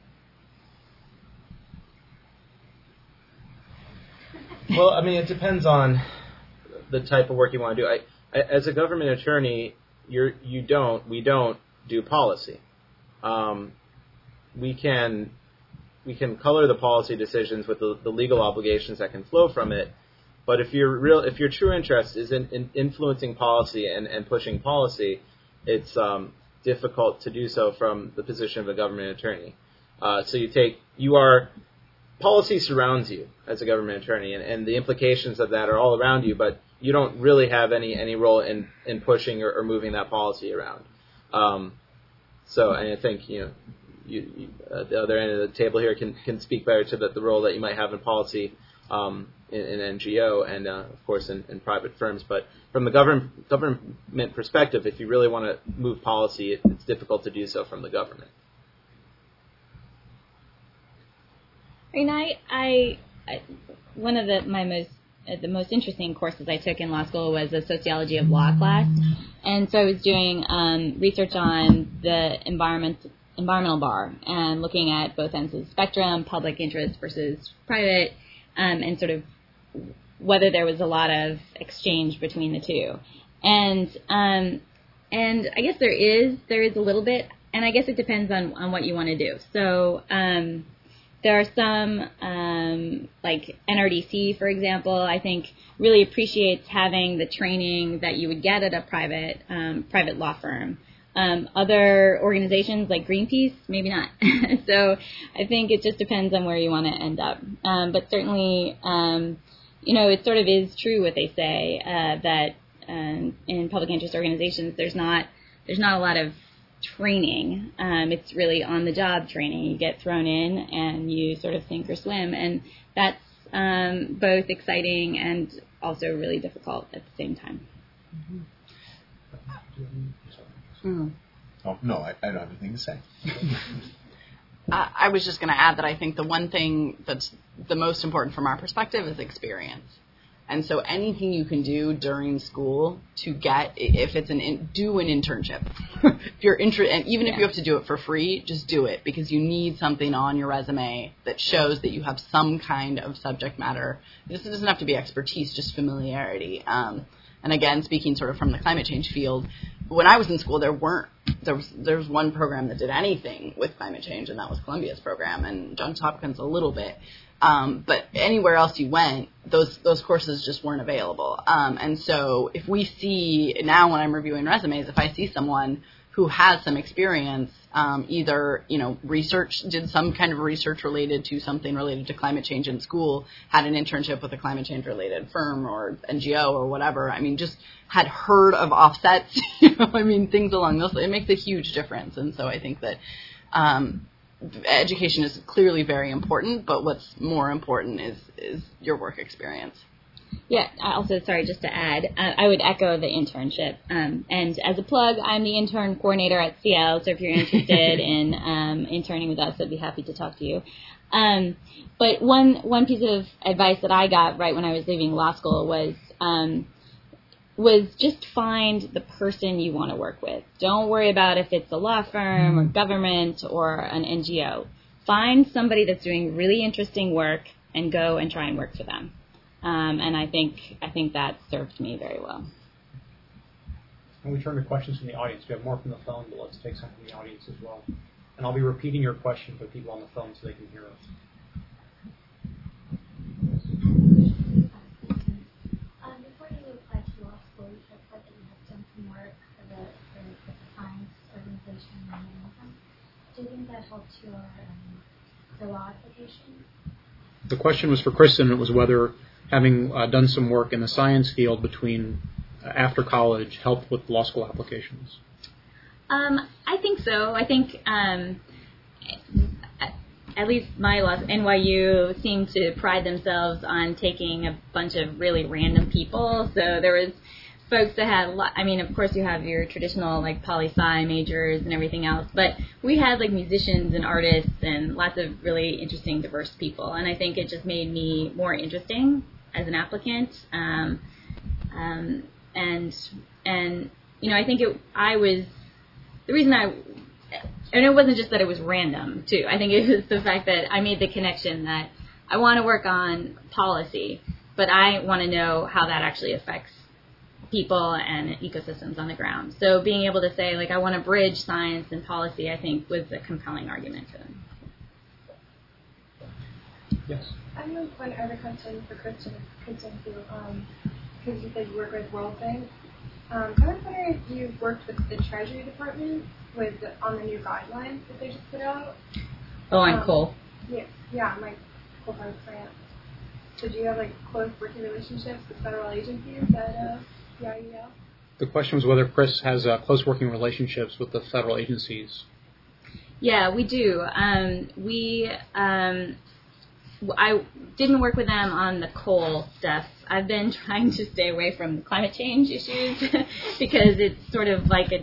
Well, I mean, it depends on the type of work you want to do. I, I, as a government attorney, you're, you don't, we don't do policy. Um, we can, we can color the policy decisions with the, the legal obligations that can flow from it. But if your real, if your true interest is in, in influencing policy and, and pushing policy, it's um, difficult to do so from the position of a government attorney. Uh, so you take, you are, policy surrounds you as a government attorney, and, and the implications of that are all around you, but you don't really have any, any role in, in pushing or, or moving that policy around. Um, so, and I think, you know, you, you, uh, the other end of the table here can, can speak better to the, the role that you might have in policy um, in, in N G O and, uh, of course, in, in private firms. But from the government government perspective, if you really want to move policy, it, it's difficult to do so from the government. Right now, I, I, I one of the my most uh, the most interesting courses I took in law school was a sociology of law class, and so I was doing um, research on the environment environmental bar and looking at both ends of the spectrum, public interest versus private, um, and sort of whether there was a lot of exchange between the two, and um, and I guess there is there is a little bit, and I guess it depends on on what you want to do. So. Um, There are some, um, like N R D C, for example, I think really appreciates having the training that you would get at a private um, private law firm. Um, other organizations like Greenpeace, maybe not. So I think it just depends on where you want to end up. Um, but certainly, um, you know, it sort of is true what they say, uh, that um, in public interest organizations, there's not there's not a lot of training. Um, it's really on-the-job training. You get thrown in and you sort of sink or swim, and that's um, both exciting and also really difficult at the same time. Mm-hmm. Oh, no, I, I don't have anything to say. uh, I was just going to add that I think the one thing that's the most important from our perspective is experience. And so anything you can do during school to get, if it's an, in, do an internship. If you're inter- and even if you have to do it for free, just do it, because you need something on your resume that shows that you have some kind of subject matter. This doesn't have to be expertise, just familiarity. Um, and again, speaking sort of from the climate change field, when I was in school, there weren't, there was, there was one program that did anything with climate change, and that was Columbia's program, and Johns Hopkins a little bit. Um, but anywhere else you went, those those courses just weren't available. Um, and so if we see, now when I'm reviewing resumes, if I see someone who has some experience, um, either, you know, research, did some kind of research related to something related to climate change in school, had an internship with a climate change related firm or N G O or whatever, I mean, just had heard of offsets, you know, I mean, things along those lines, it makes a huge difference. And so I think that, um, education is clearly very important, but what's more important is, is your work experience. Yeah, also, sorry, just to add, uh, I would echo the internship. Um, and as a plug, I'm the intern coordinator at C L, so if you're interested in um, interning with us, I'd be happy to talk to you. Um, but one one piece of advice that I got right when I was leaving law school was um, was just find the person you want to work with. Don't worry about if it's a law firm or government or an N G O. Find somebody that's doing really interesting work and go and try and work for them. Um, and I think I think that served me very well. And we turn to questions from the audience. We have more from the phone, but let's take some from the audience as well. And I'll be repeating your question for people on the phone so they can hear us. Um, before you applied to law school, you had said that you had done some work for the, for the science organization in Manhattan. Do you think that helped your, um, your law application? The question was for Kristen. It was whether having uh, done some work in the science field between uh, after college helped with law school applications. Um, I think so. I think um, at least my law, N Y U seemed to pride themselves on taking a bunch of really random people. So there was folks that had a lot, I mean, of course you have your traditional like poli-sci majors and everything else, but we had like musicians and artists and lots of really interesting, diverse people. And I think it just made me more interesting as an applicant. Um, um, and, and, you know, I think it, I was, the reason I, and it wasn't just that it was random too. I think it was the fact that I made the connection that I want to work on policy, but I want to know how that actually affects people and ecosystems on the ground. So being able to say, like, I want to bridge science and policy, I think was a compelling argument to them. Yes. I have one other question for Kristen, Kristen too, um, because you said you work with World Bank. Um, I was wondering if you've worked with the Treasury Department with the, on the new guidelines that they just put out. Oh, I'm um, cool. Yeah, yeah, my cool friend France. So do you have like close working relationships with federal agencies at uh, C I E L? The question was whether Chris has uh, close working relationships with the federal agencies. Yeah, we do. Um, we, um, I didn't work with them on the coal stuff. I've been trying to stay away from climate change issues because it's sort of like a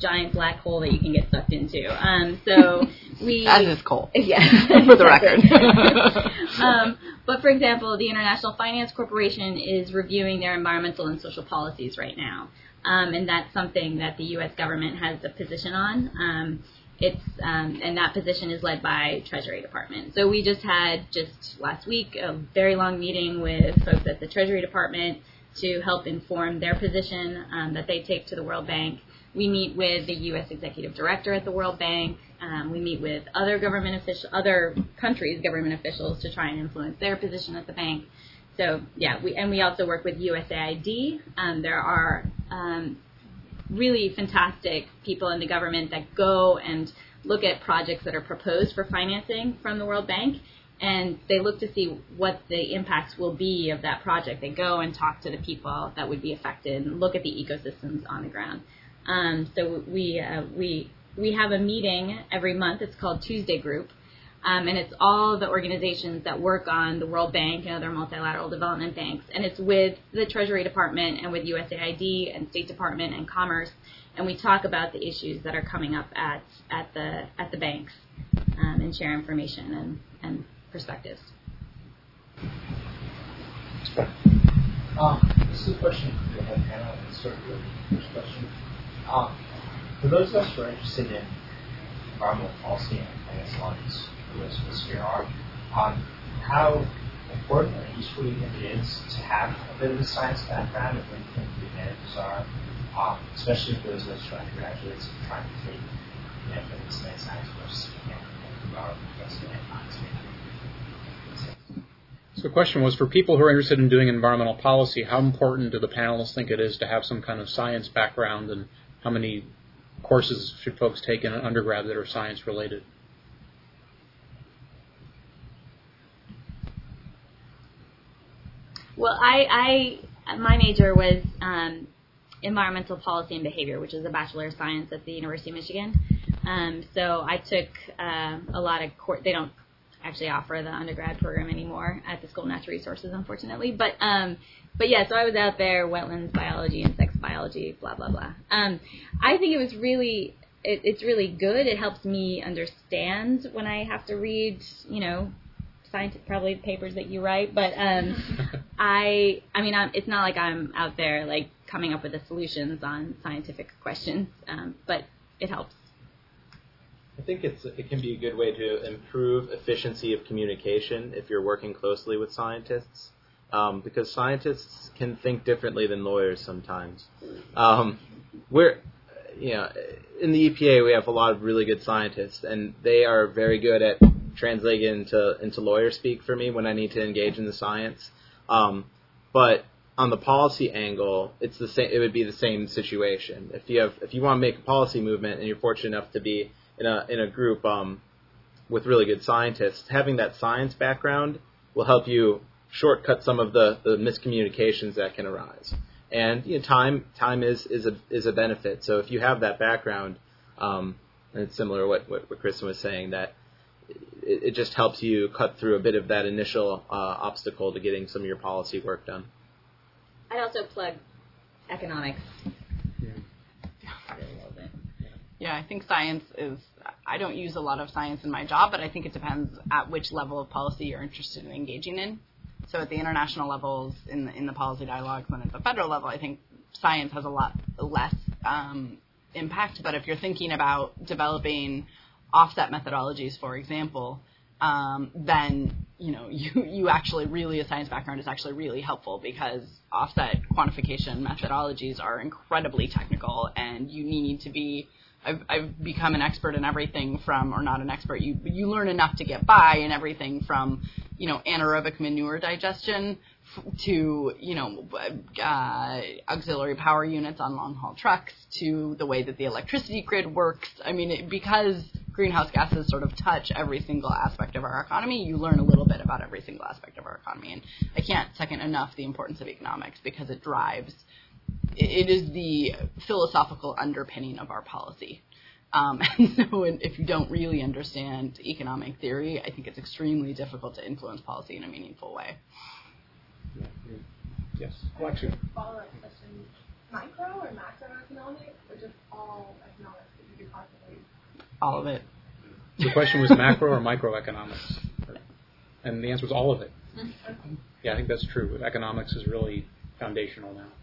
giant black hole that you can get sucked into. Um, so we as is coal. Yeah, for the record. um, but for example, the International Finance Corporation is reviewing their environmental and social policies right now, um, and that's something that the U S government has a position on. Um, it's um, and that position is led by Treasury Department. So we just had just last week a very long meeting with folks at the Treasury Department to help inform their position um, that they take to the World Bank. We meet with the U S Executive Director at the World Bank. Um, we meet with other government official, other countries' government officials to try and influence their position at the bank. So yeah, we and we also work with U S A I D. Um, there are um, really fantastic people in the government that go and look at projects that are proposed for financing from the World Bank, and they look to see what the impacts will be of that project. They go and talk to the people that would be affected and look at the ecosystems on the ground. Um, so we uh, we we have a meeting every month. It's called Tuesday Group, um, and it's all the organizations that work on the World Bank and other multilateral development banks, and it's with the Treasury Department and with U S A I D and State Department and Commerce, and we talk about the issues that are coming up at at the at the banks um, and share information and, and perspectives. Um, this is a question for the whole panel, and sort of the first question. Um, for those of us who are interested in environmental policy and finance lines, for those of us here are, um, how important or useful do you think it is to have a bit of a science background, and what do you think the advantages are, um, especially for those of us who are undergraduates and trying to take you know, this nice science course you know, environmental policy and finance. So the question was, for people who are interested in doing environmental policy, how important do the panelists think it is to have some kind of science background, and how many courses should folks take in an undergrad that are science related? Well, I, I my major was um, environmental policy and behavior, which is a Bachelor of Science at the University of Michigan. Um, so I took uh, a lot of course. They don't actually offer the undergrad program anymore at the School of Natural Resources, unfortunately. But um, but yeah, so I was out there, wetlands biology, insects biology, blah blah blah. Um, I think it was really it, it's really good. It helps me understand when I have to read, you know, scientific probably papers that you write. But um, I I mean, I'm, it's not like I'm out there like coming up with the solutions on scientific questions, um, but it helps. I think it's it can be a good way to improve efficiency of communication if you're working closely with scientists, um, because scientists can think differently than lawyers sometimes. Um, we're, you know, in the E P A we have a lot of really good scientists, and they are very good at translating into into lawyer speak for me when I need to engage in the science. Um, but on the policy angle, it's the same. It would be the same situation. If you have if you want to make a policy movement and you're fortunate enough to be in a in a group um, with really good scientists, having that science background will help you shortcut some of the, the miscommunications that can arise. And you know, time time is is a is a benefit. So if you have that background, um, and it's similar to what, what what Kristen was saying, that it, it just helps you cut through a bit of that initial uh, obstacle to getting some of your policy work done. I'd also plug economics. Yeah, I think science is, I don't use a lot of science in my job, but I think it depends at which level of policy you're interested in engaging in. So at the international levels, in the, in the policy dialogues, and at the federal level, I think science has a lot less um, impact. But if you're thinking about developing offset methodologies, for example, um, then you know you, you actually really, a science background is actually really helpful, because offset quantification methodologies are incredibly technical, and you need to be I've, I've become an expert in everything from, or not an expert, you you learn enough to get by in everything from, you know, anaerobic manure digestion f- to, you know, uh, auxiliary power units on long-haul trucks, to the way that the electricity grid works. I mean, it, because greenhouse gases sort of touch every single aspect of our economy, you learn a little bit about every single aspect of our economy. And I can't second enough the importance of economics, because it drives It is the philosophical underpinning of our policy. Um, and so if you don't really understand economic theory, I think it's extremely difficult to influence policy in a meaningful way. Yes. Well, actually, follow-up question. micro or macroeconomics, or just all economics that you could possibly? All of it. The question was macro or microeconomics? And the answer was all of it. Yeah, I think that's true. Economics is really foundational now.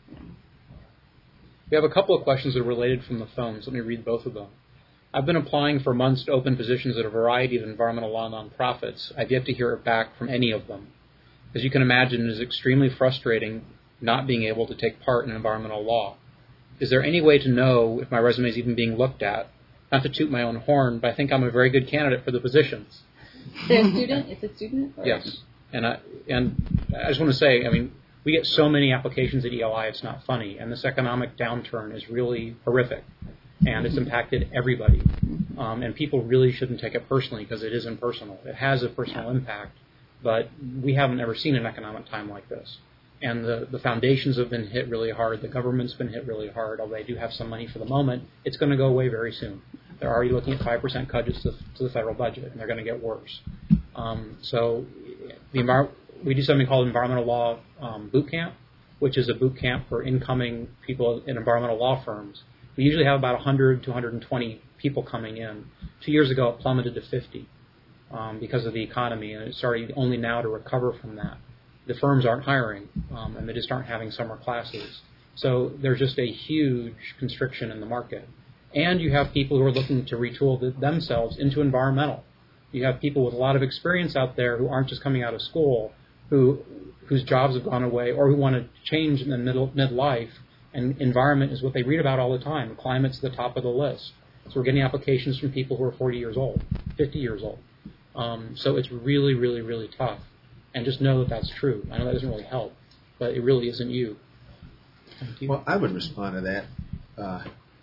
We have a couple of questions that are related from the phone, so let me read both of them. I've been applying for months to open positions at a variety of environmental law nonprofits. I've yet to hear back from any of them. As you can imagine, it is extremely frustrating not being able to take part in environmental law. Is there any way to know if my resume is even being looked at? Not to toot my own horn, but I think I'm a very good candidate for the positions. They're a student? It's a student? Or? Yes. And I, and I just want to say, I mean, we get so many applications at E L I, it's not funny. And this economic downturn is really horrific. And it's impacted everybody. Um, and people really shouldn't take it personally because it is impersonal. It has a personal impact, but we haven't ever seen an economic time like this. And the, the foundations have been hit really hard. The government's been hit really hard. Although they do have some money for the moment, it's going to go away very soon. They're already looking at five percent cuts to, to the federal budget, and they're going to get worse. Um, so the envir- we do something called Environmental Law um, Boot Camp, which is a boot camp for incoming people in environmental law firms. We usually have about one hundred to one hundred twenty people coming in. Two years ago, it plummeted to fifty um, because of the economy, and it's starting only now to recover from that. The firms aren't hiring, um, and they just aren't having summer classes. So there's just a huge constriction in the market. And you have people who are looking to retool the, themselves into environmental. You have people with a lot of experience out there who aren't just coming out of school, who whose jobs have gone away, or who want to change in the middle midlife. And environment is what they read about all the time. Climate's the top of the list. So we're getting applications from people who are forty years old, fifty years old. Um, so it's really, really, really tough. And just know that that's true. I know that doesn't really help, but it really isn't you. you. Well, I would respond to that, uh,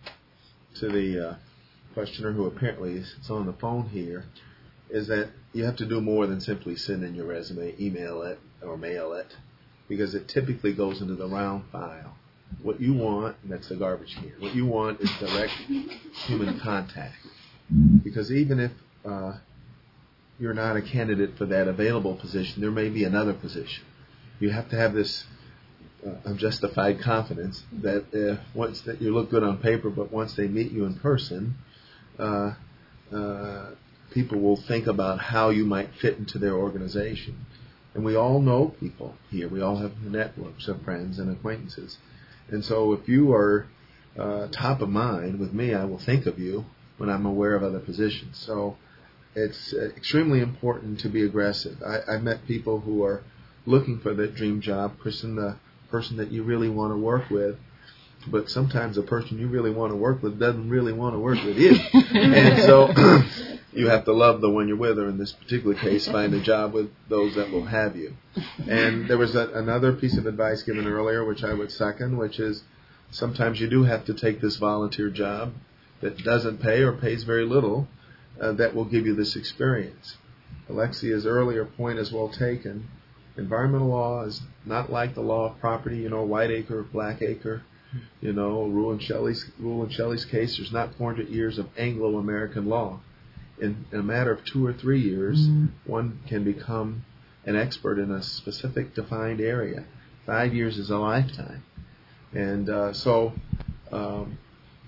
to the uh, questioner who apparently is on the phone here, is that you have to do more than simply send in your resume, email it, or mail it, because it typically goes into the round file. What you want, and that's the garbage can, what you want is direct human contact. Because even if uh, you're not a candidate for that available position, there may be another position. You have to have this uh, unjustified confidence that uh, once that you look good on paper, but once they meet you in person, uh, uh, people will think about how you might fit into their organization. And we all know people here. We all have networks of friends and acquaintances. And so if you are uh, top of mind with me, I will think of you when I'm aware of other positions. So it's uh, extremely important to be aggressive. I, I've met people who are looking for that dream job, person, the person that you really want to work with, but sometimes the person you really want to work with doesn't really want to work with you. And so you have to love the one you're with, or in this particular case, find a job with those that will have you. And there was a, another piece of advice given earlier, which I would second, which is sometimes you do have to take this volunteer job that doesn't pay or pays very little, uh, that will give you this experience. Alexia's earlier point is well taken. Environmental law is not like the law of property, you know, white acre, black acre. You know, Rule and Shelley's, Rule and Shelley's case, there's not four hundred years of Anglo-American law. In, in a matter of two or three years, mm. one can become an expert in a specific defined area. Five years is a lifetime. And uh, so, um,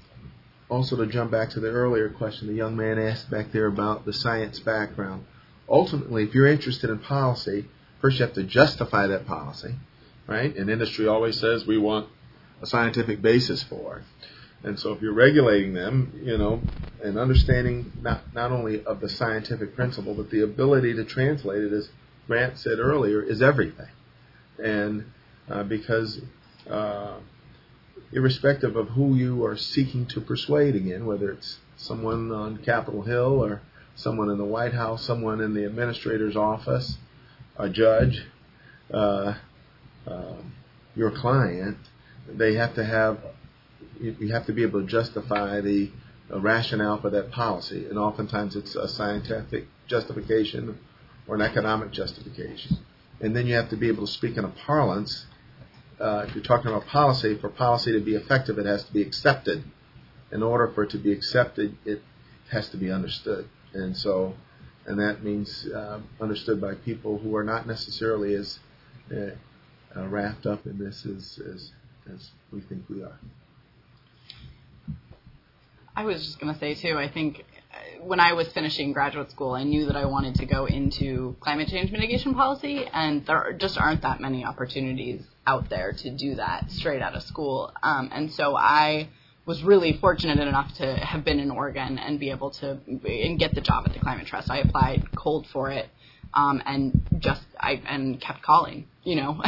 also to jump back to the earlier question, the young man asked back there about the science background. Ultimately, if you're interested in policy, first you have to justify that policy, right? And industry always says we want a scientific basis for it. And so if you're regulating them, you know, and understanding not, not only of the scientific principle, but the ability to translate it, as Grant said earlier, is everything. And uh, because uh, irrespective of who you are seeking to persuade again, whether it's someone on Capitol Hill or someone in the White House, someone in the administrator's office, a judge, uh, uh, your client, they have to have, you have to be able to justify the rationale for that policy. And oftentimes it's a scientific justification or an economic justification. And then you have to be able to speak in a parlance. Uh, if you're talking about policy, for policy to be effective, it has to be accepted. In order for it to be accepted, it has to be understood. And so, and that means uh, understood by people who are not necessarily as uh, uh, wrapped up in this as, as, as we think we are. I was just going to say, too, I think when I was finishing graduate school, I knew that I wanted to go into climate change mitigation policy, and there just aren't that many opportunities out there to do that straight out of school. Um, and so I was really fortunate enough to have been in Oregon and be able to and get the job at the Climate Trust. I applied cold for it um, and just I and kept calling, you know,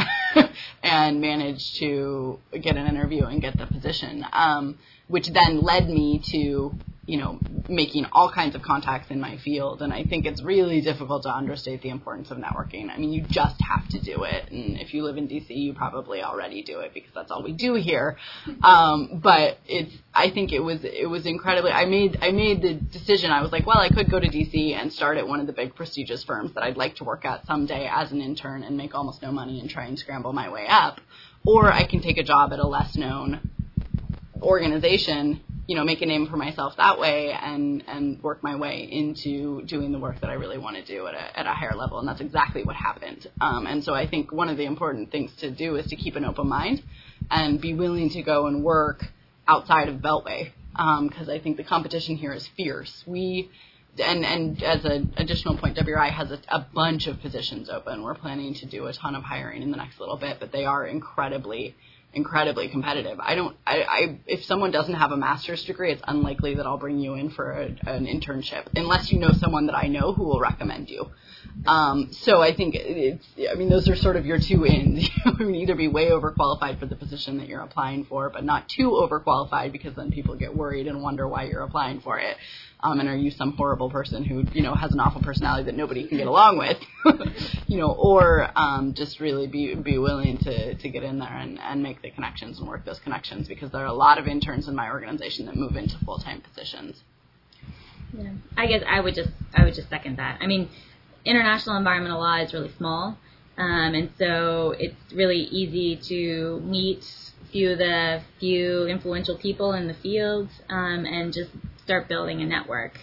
and managed to get an interview and get the position, um, which then led me to, you know, making all kinds of contacts in my field. And I think it's really difficult to understate the importance of networking. I mean, you just have to do it. And if you live in D C, you probably already do it because that's all we do here. Um, but it's, I think it was, it was incredibly, I made, I made the decision. I was like, well, I could go to D C and start at one of the big prestigious firms that I'd like to work at someday as an intern and make almost no money and try and scramble my way up. Or I can take a job at a less known organization, you know, make a name for myself that way and, and work my way into doing the work that I really want to do at a, at a higher level. And that's exactly what happened. Um, and so I think one of the important things to do is to keep an open mind and be willing to go and work outside of Beltway. Um, cause I think the competition here is fierce. We, and, and as an additional point, W R I has a, a bunch of positions open. We're planning to do a ton of hiring in the next little bit, but they are incredibly incredibly competitive. I don't, I, I, if someone doesn't have a master's degree, it's unlikely that I'll bring you in for a, an internship unless you know someone that I know who will recommend you. Um, so I think it's, I mean, those are sort of your two ends. You can either be way overqualified for the position that you're applying for, but not too overqualified because then people get worried and wonder why you're applying for it. Um, and are you some horrible person who, you know, has an awful personality that nobody can get along with, you know, or um, just really be be willing to, to get in there and, and make the connections and work those connections, because there are a lot of interns in my organization that move into full-time positions. Yeah, I guess I would just I would just second that. I mean, international environmental law is really small, um, and so it's really easy to meet a few of the few influential people in the field um, and just start building a network.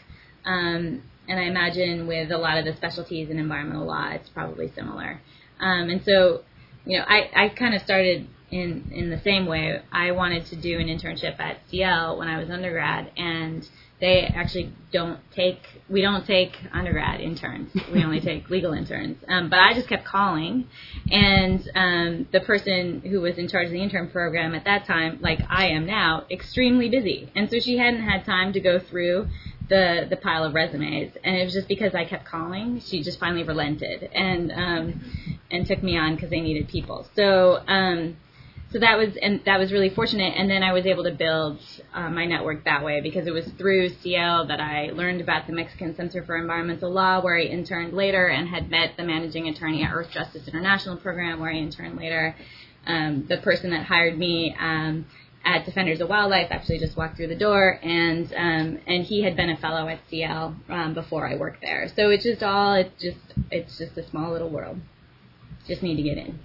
Um, and I imagine with a lot of the specialties in environmental law, it's probably similar. Um, and so, you know, I, I kind of started in, in the same way. I wanted to do an internship at C L when I was undergrad, and they actually don't take, we don't take undergrad interns. We only take legal interns. Um, but I just kept calling, and um, the person who was in charge of the intern program at that time, like I am now, extremely busy. And so she hadn't had time to go through the, the pile of resumes. And it was just because I kept calling, she just finally relented and um, and took me on because they needed people. So um, So that was and that was really fortunate, and then I was able to build uh, my network that way, because it was through C L that I learned about the Mexican Center for Environmental Law, where I interned later, and had met the managing attorney at Earth Justice International program, where I interned later. Um, the person that hired me um, at Defenders of Wildlife actually just walked through the door, and um, and he had been a fellow at C L um, before I worked there. So it's just all it's just it's just a small little world. Just need to get in.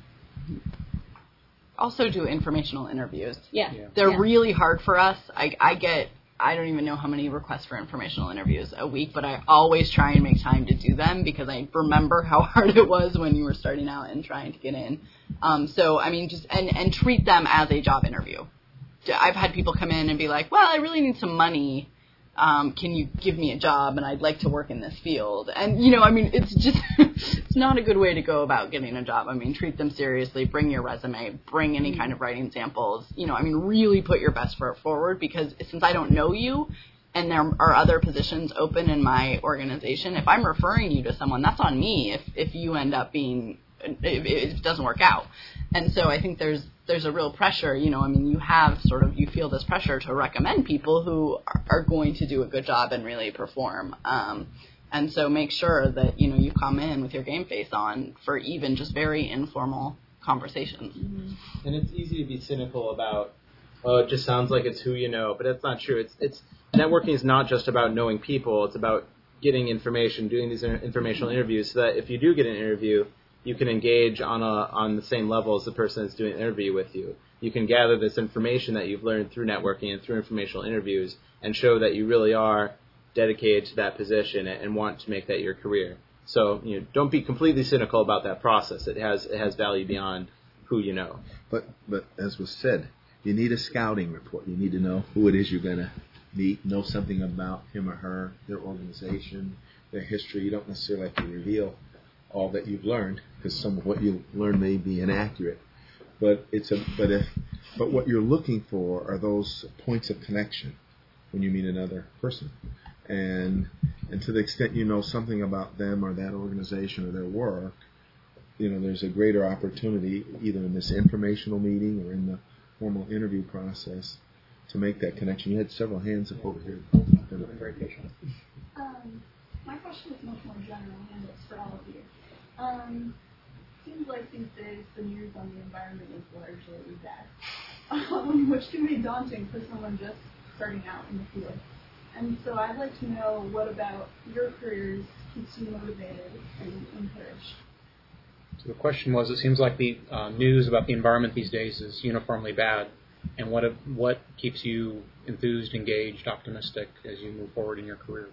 Also do informational interviews. Yeah. Yeah. They're Yeah. really hard for us. I, I get, I don't even know how many requests for informational interviews a week, but I always try and make time to do them, because I remember how hard it was when you were starting out and trying to get in. Um, so, I mean, just, and, and treat them as a job interview. I've had people come in and be like, well, I really need some money. Um, can you give me a job, and I'd like to work in this field. And, you know, I mean, it's just, it's not a good way to go about getting a job. I mean, treat them seriously, bring your resume, bring any kind of writing samples, you know, I mean, really put your best foot forward, because since I don't know you and there are other positions open in my organization, if I'm referring you to someone, that's on me if, if you end up being, if it doesn't work out. And so I think there's there's a real pressure, you know, I mean, you have sort of, you feel this pressure to recommend people who are, are going to do a good job and really perform. Um, and so make sure that, you know, you come in with your game face on for even just very informal conversations. Mm-hmm. And it's easy to be cynical about, oh, it just sounds like it's who you know, but that's not true. It's it's networking is not just about knowing people. It's about getting information, doing these informational interviews, so that if you do get an interview, you can engage on a on the same level as the person that's doing an interview with you. You can gather this information that you've learned through networking and through informational interviews, and show that you really are dedicated to that position and want to make that your career. So, you know, don't be completely cynical about that process. It has it has value beyond who you know. But but as was said, you need a scouting report. You need to know who it is you're going to meet, know something about him or her, their organization, their history. You don't necessarily have to reveal all that you've learned, because some of what you learn may be inaccurate. But it's a but if but what you're looking for are those points of connection when you meet another person, and and to the extent you know something about them or that organization or their work, you know there's a greater opportunity either in this informational meeting or in the formal interview process to make that connection. You had several hands up over here. Very patient. Um, my question is much more general, and it's for all of you. Um, seems like these days the news on the environment is largely bad, um, which can be daunting for someone just starting out in the field. And so I'd like to know what about your careers keeps you motivated and encouraged. So the question was, it seems like the uh, news about the environment these days is uniformly bad. And what what keeps you enthused, engaged, optimistic as you move forward in your career?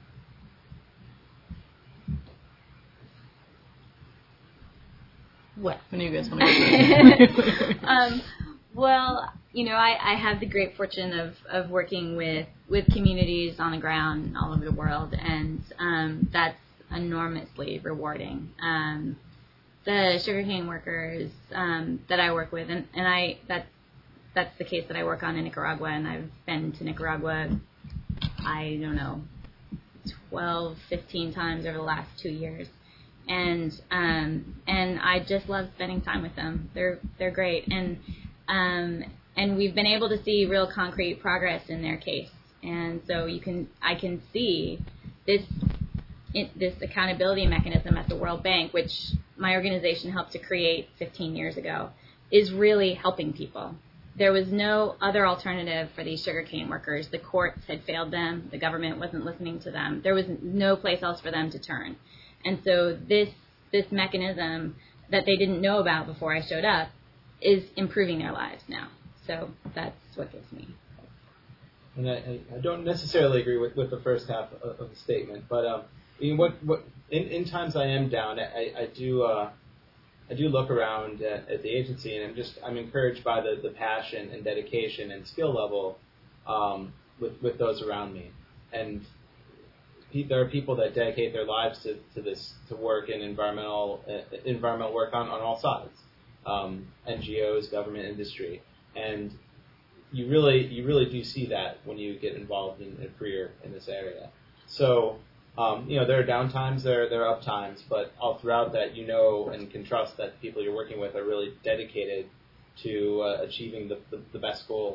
What? When you guys want to go? um, well, you know, I, I have the great fortune of, of working with, with communities on the ground all over the world, and um, that's enormously rewarding. Um, the sugarcane workers um, that I work with, and, and I that's that's the case that I work on in Nicaragua, and I've been to Nicaragua, I don't know, twelve, fifteen times over the last two years. And um, and I just love spending time with them. They're they're great, and um, and we've been able to see real concrete progress in their case. And so you can I can see this it, this accountability mechanism at the World Bank, which my organization helped to create fifteen years ago, is really helping people. There was no other alternative for these sugarcane workers. The courts had failed them. The government wasn't listening to them. There was no place else for them to turn. And so this this mechanism that they didn't know about before I showed up is improving their lives now. So that's what gives me hope. And I, I don't necessarily agree with, with the first half of, of the statement, but um, I mean, what what in, in times I am down, I, I do uh, I do look around at, at the agency, and I'm just I'm encouraged by the, the passion and dedication and skill level um, with with those around me, and there are people that dedicate their lives to, to this to work in environmental uh, environmental work on, on all sides, um, N G Os, government, industry, and you really you really do see that when you get involved in a career in this area. So um, you know there are down times, there there are up times, but all throughout that you know and can trust that the people you're working with are really dedicated to uh, achieving the, the the best goal.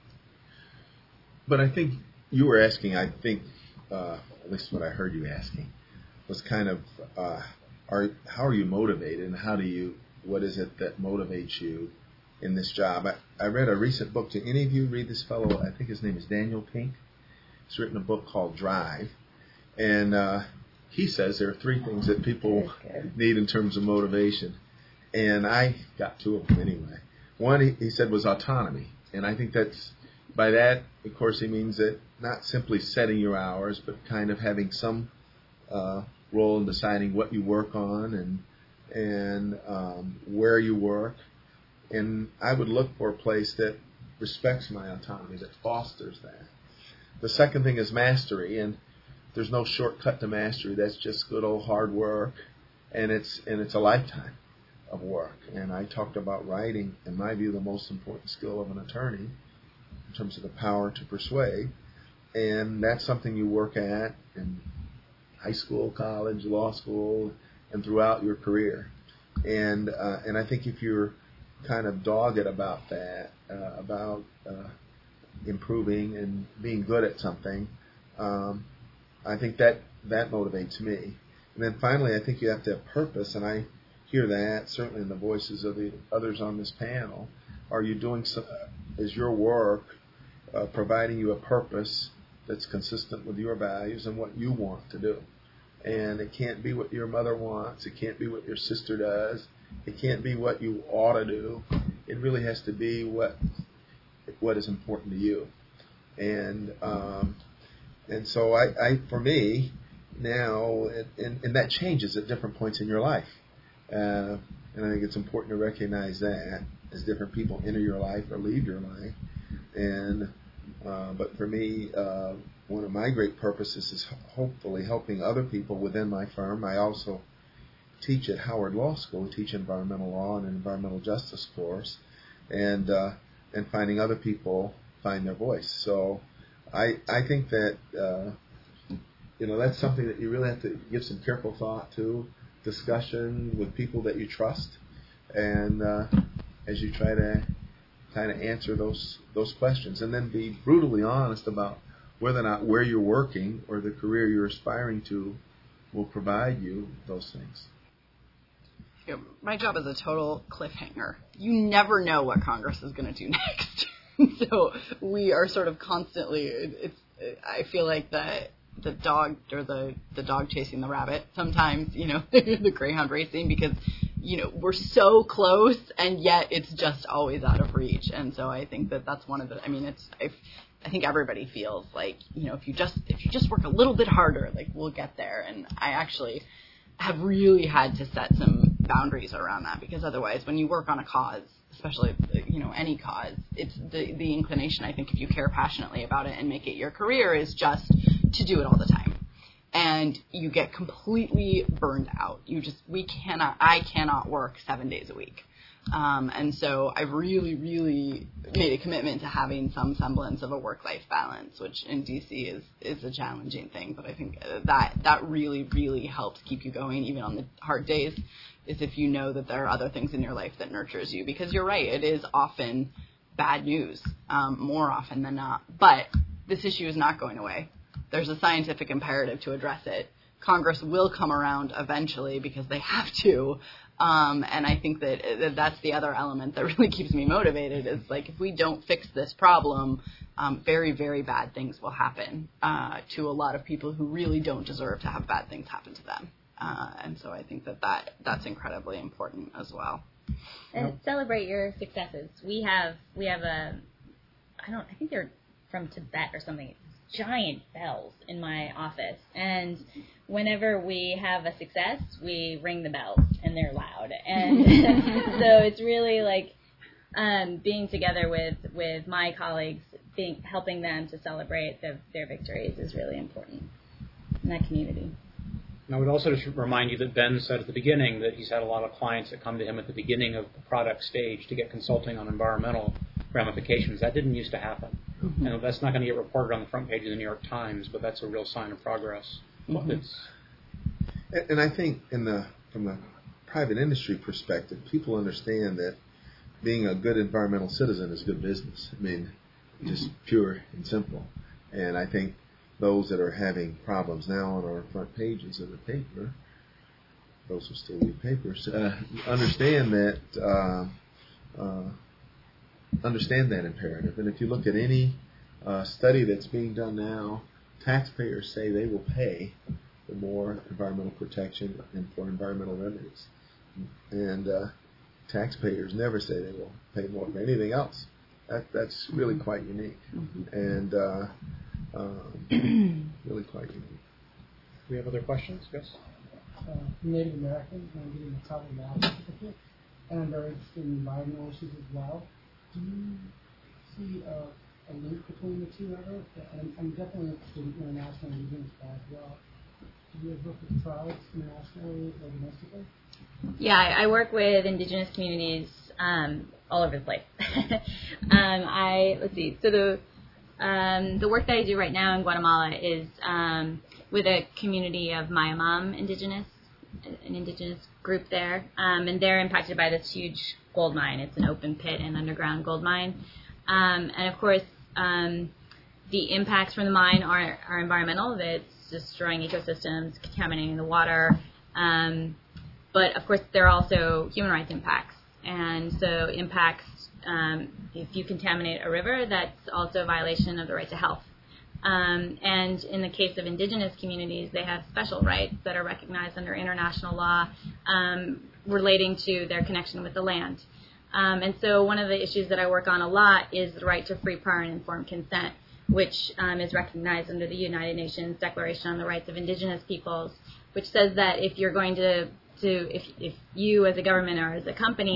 But I think you were asking, I think. Uh, at least what I heard you asking, was kind of, uh, are how are you motivated, and how do you, what is it that motivates you in this job? I, I read a recent book. Do any of you read this fellow? I think his name is Daniel Pink. He's written a book called Drive, and uh, he says there are three things that people need in terms of motivation, and I got two of them anyway. One, he, he said, was autonomy, and I think that's, by that, of course, he means that not simply setting your hours, but kind of having some uh, role in deciding what you work on and and um, where you work. And I would look for a place that respects my autonomy, that fosters that. The second thing is mastery, and there's no shortcut to mastery. That's just good old hard work, and it's and it's a lifetime of work. And I talked about writing, in my view, the most important skill of an attorney in terms of the power to persuade. And that's something you work at in high school, college, law school, and throughout your career. And uh, and I think if you're kind of dogged about that, uh, about uh, improving and being good at something, um, I think that that motivates me. And then finally, I think you have to have purpose, and I hear that certainly in the voices of the others on this panel. Are you doing some, is your work uh, providing you a purpose that's consistent with your values and what you want to do? And it can't be what your mother wants. It can't be what your sister does. It can't be what you ought to do. It really has to be what what is important to you. And um, and so I, I, for me, now, and, and that changes at different points in your life. Uh, and I think it's important to recognize that as different people enter your life or leave your life. And uh, but for me, uh, one of my great purposes is hopefully helping other people within my firm. I also teach at Howard Law School, teach environmental law and an environmental justice course, and uh, and finding other people find their voice. So I I think that uh, you know that's something that you really have to give some careful thought to, discussion with people that you trust, and uh, as you try to kind of answer those those questions, and then be brutally honest about whether or not where you're working or the career you're aspiring to will provide you those things. You know, my job is a total cliffhanger. You never know what Congress is going to do next. So we are sort of constantly, it's, I feel like the the dog or the, the dog chasing the rabbit sometimes, you know, the greyhound racing, because, you know, we're so close and yet it's just always out of reach. And so I think that that's one of the, I mean, it's, I, I think everybody feels like, you know, if you just, if you just work a little bit harder, like we'll get there. And I actually have really had to set some boundaries around that, because otherwise when you work on a cause, especially, you know, any cause, it's the, the inclination, I think, if you care passionately about it and make it your career, is just to do it all the time. And you get completely burned out. You just, we cannot, I cannot work seven days a week. Um, and so I've really, really made a commitment to having some semblance of a work-life balance, which in D C is, is a challenging thing. But I think that that really, really helps keep you going, even on the hard days, is if you know that there are other things in your life that nurtures you. Because you're right, it is often bad news, um, more often than not. But this issue is not going away. There's a scientific imperative to address it. Congress will come around eventually because they have to. Um, and I think that, that that's the other element that really keeps me motivated, is like, if we don't fix this problem, um, very, very bad things will happen uh, to a lot of people who really don't deserve to have bad things happen to them. Uh, and so I think that, that that's incredibly important as well. And celebrate your successes. We have we have a I don't I think they're from Tibet or something. Giant bells in my office, and whenever we have a success, we ring the bells, and they're loud. And so it's really like um, being together with, with my colleagues, being helping them to celebrate the, their victories is really important in that community. And I would also just remind you that Ben said at the beginning that he's had a lot of clients that come to him at the beginning of the product stage to get consulting on environmental ramifications. That didn't used to happen. Mm-hmm. And that's not going to get reported on the front page of the New York Times, but that's a real sign of progress. Mm-hmm. It's, and I think in the from a private industry perspective, people understand that being a good environmental citizen is good business. I mean, just mm-hmm. pure and simple. And I think those that are having problems now on our front pages of the paper, those who still read papers, uh, understand that uh, uh, understand that imperative. And if you look at any uh, study that's being done now, taxpayers say they will pay for more environmental protection and for environmental remedies. And uh, taxpayers never say they will pay more for anything else. That, that's really quite unique. Mm-hmm. And uh, um, really quite unique. Do we have other questions? Yes? Uh, Native American, and I'm getting a travel law certificate, and I'm very interested in environmental issues as well. Do you see a, a link between the two ever? I'm, I'm definitely interested in international indigenous law as well. Do you ever work with tribes internationally or domestically? Yeah, I, I work with indigenous communities um, all over the place. um, I let's see. So the um, the work that I do right now in Guatemala is um, with a community of Mayamam indigenous, an indigenous group there, um, and they're impacted by this huge gold mine. It's an open pit and underground gold mine. Um, and of course, um, the impacts from the mine are, are environmental. It's destroying ecosystems, contaminating the water. Um, but of course, there are also human rights impacts. And so impacts, um, if you contaminate a river, that's also a violation of the right to health. Um, and in the case of indigenous communities, they have special rights that are recognized under international law um, relating to their connection with the land. Um, and so one of the issues that I work on a lot is the right to free, prior, and informed consent, which um, is recognized under the United Nations Declaration on the Rights of Indigenous Peoples, which says that if you're going to, to if, if you as a government or as a company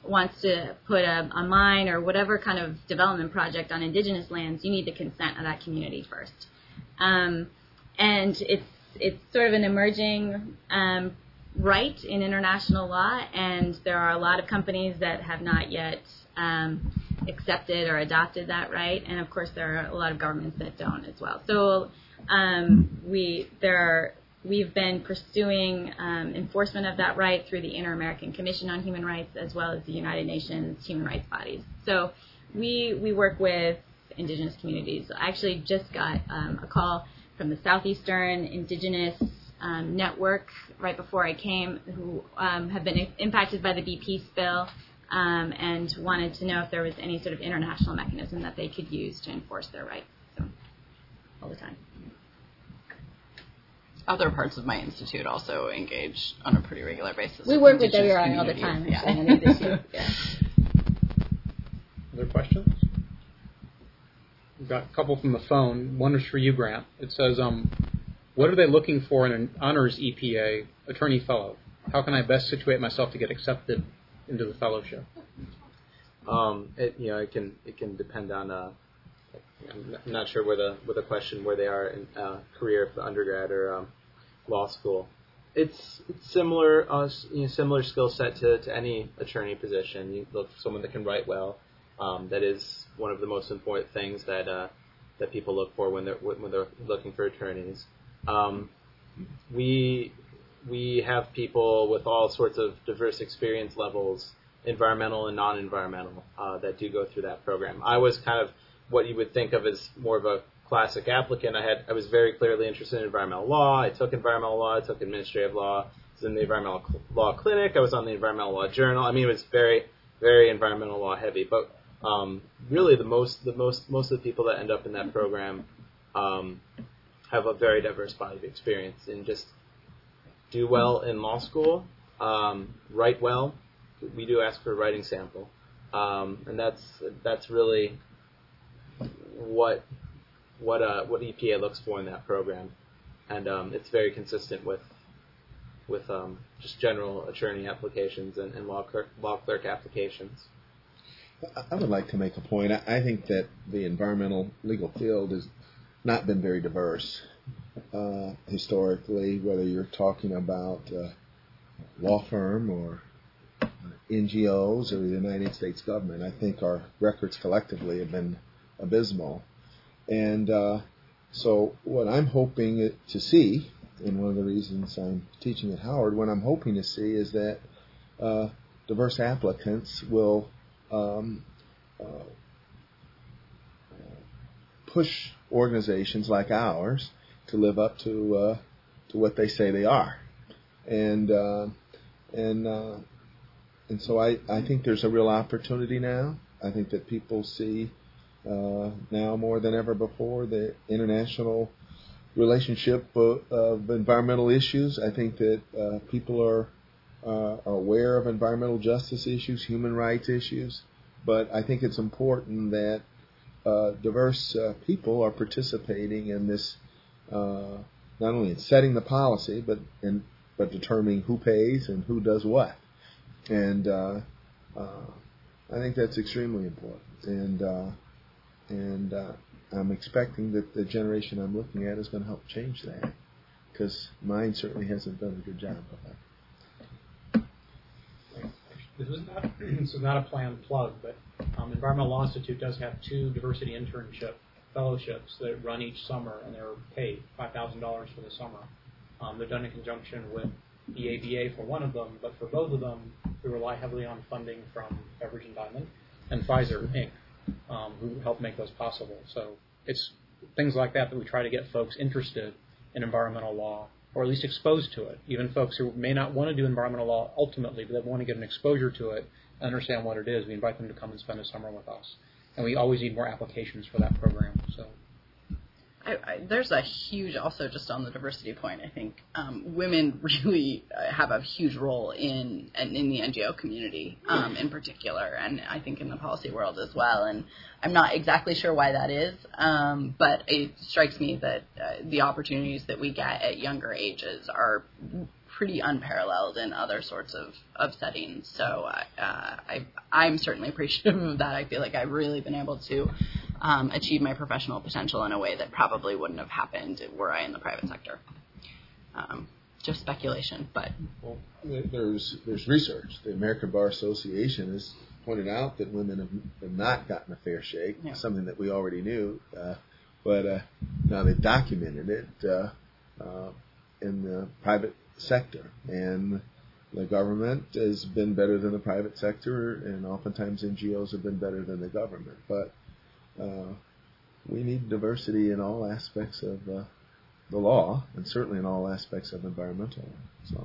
wants to put a, a mine or whatever kind of development project on indigenous lands, you need the consent of that community first. Um, and it's it's sort of an emerging um, right in international law, and there are a lot of companies that have not yet um, accepted or adopted that right, and of course there are a lot of governments that don't as well. So um, we there are, we've been pursuing um, enforcement of that right through the Inter-American Commission on Human Rights as well as the United Nations human rights bodies. So we we work with indigenous communities. I actually just got um, a call from the Southeastern Indigenous um, Network right before I came, who um, have been impacted by the B P spill um, and wanted to know if there was any sort of international mechanism that they could use to enforce their rights. So, all the time. Other parts of my institute also engage on a pretty regular basis. We work with W R I all the time. Yeah. On these issues. Yeah. Other questions? We've got a couple from the phone. One is for you, Grant. It says, um, what are they looking for in an honors E P A attorney fellow? How can I best situate myself to get accepted into the fellowship? Um, it, you know, it can it can depend on. Uh, I'm not sure where the where the question where they are in uh, career for undergrad or um, law school. It's it's similar uh, you know, similar skill set to, to any attorney position. You look for someone that can write well. Um, that is one of the most important things that uh, that people look for when they're when they're looking for attorneys. Um, we we have people with all sorts of diverse experience levels, environmental and non-environmental, uh, that do go through that program. I was kind of what you would think of as more of a classic applicant. I had I was very clearly interested in environmental law. I took environmental law. I took administrative law. I was in the environmental law clinic. I was on the environmental law journal. I mean, it was very very environmental law heavy, but Um, really, the most the most most of the people that end up in that program um, have a very diverse body of experience and just do well in law school, um, write well. We do ask for a writing sample, um, and that's that's really what what uh, what E P A looks for in that program, and um, it's very consistent with with um, just general attorney applications and, and law clerk law clerk applications. I would like to make a point. I think that the environmental legal field has not been very diverse uh, historically, whether you're talking about uh, law firm or uh, N G Os or the United States government. I think our records collectively have been abysmal. And uh, so what I'm hoping to see, and one of the reasons I'm teaching at Howard, what I'm hoping to see is that uh, diverse applicants will Um, uh, push organizations like ours to live up to uh, to what they say they are, and uh, and uh, and so I, I think there's a real opportunity now. I think that people see uh, now more than ever before the international relationship of, of environmental issues. I think that uh, people are Uh, are aware of environmental justice issues, human rights issues, but I think it's important that uh, diverse uh, people are participating in this, uh, not only in setting the policy, but in, but determining who pays and who does what. And uh, uh, I think that's extremely important. And uh, and uh, I'm expecting that the generation I'm looking at is going to help change that, because mine certainly hasn't done a good job of that. This is not this is not a planned plug, but um, Environmental Law Institute does have two diversity internship fellowships that run each summer, and they're paid five thousand dollars for the summer. Um, they're done in conjunction with the A B A for one of them, but for both of them, we rely heavily on funding from Beveridge and Diamond and Pfizer Incorporated, um, who help make those possible. So it's things like that that we try to get folks interested in environmental law, or at least exposed to it. Even folks who may not want to do environmental law ultimately, but they want to get an exposure to it and understand what it is. We invite them to come and spend a summer with us. And we always need more applications for that program. So I, I, there's a huge, also just on the diversity point, I think um, women really have a huge role in in the N G O community um, in particular, and I think in the policy world as well. And I'm not exactly sure why that is, um, but it strikes me that uh, the opportunities that we get at younger ages are pretty unparalleled in other sorts of, of settings. So uh, I, I'm certainly appreciative of that. I feel like I've really been able to um, achieve my professional potential in a way that probably wouldn't have happened were I in the private sector. Um, just speculation, but well, there's there's research. The American Bar Association has pointed out that women have, have not gotten a fair shake, yeah. something that we already knew, uh, but uh, now they've documented it uh, uh, in the private sector, and the government has been better than the private sector, and oftentimes N G Os have been better than the government. But uh, we need diversity in all aspects of uh, the law, and certainly in all aspects of environmental law. So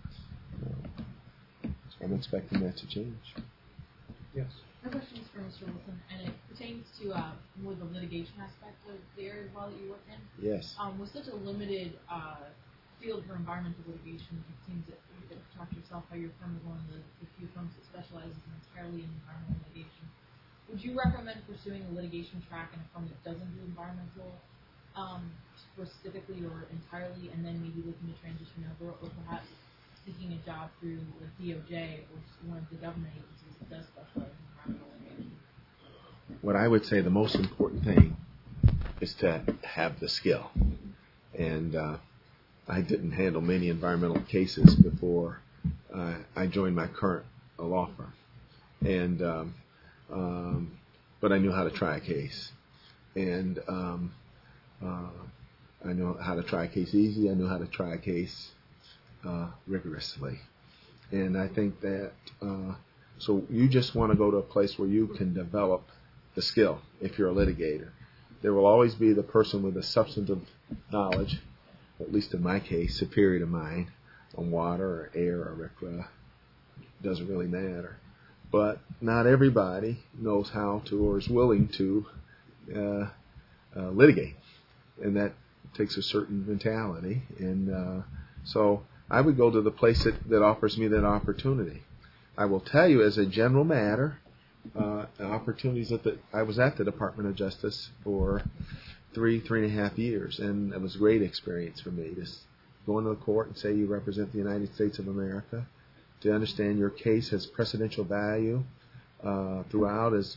uh, I'm expecting that to change. Yes. My question is for Mister Wilson, and it pertains to uh, more the litigation aspect of the area of law that you work in. Yes. Um, with such a limited uh, field for environmental litigation, it seems that you could talk to yourself how your firm is one of the, the few firms that specializes entirely in environmental litigation. Would you recommend pursuing a litigation track in a firm that doesn't do environmental um, specifically or entirely, and then maybe looking to transition over, or perhaps seeking a job through the D O J or one of the government agencies that does specialize in environmental litigation? What I would say the most important thing is to have the skill. And uh, I didn't handle many environmental cases before uh, I joined my current uh, law firm. And um, um, but I knew how to try a case. And um, uh, I know how to try a case easy. I know how to try a case uh, rigorously. And I think that uh, so you just want to go to a place where you can develop the skill if you're a litigator. There will always be the person with the substantive knowledge, at least in my case, superior to mine, on water or air or R C R A. It doesn't really matter. But not everybody knows how to or is willing to uh, uh, litigate. And that takes a certain mentality. And uh, so I would go to the place that, that offers me that opportunity. I will tell you as a general matter, uh, opportunities at the, I was at the Department of Justice for three, three and a half years, and it was a great experience for me to go into the court and say you represent the United States of America, to understand your case has precedential value uh, throughout is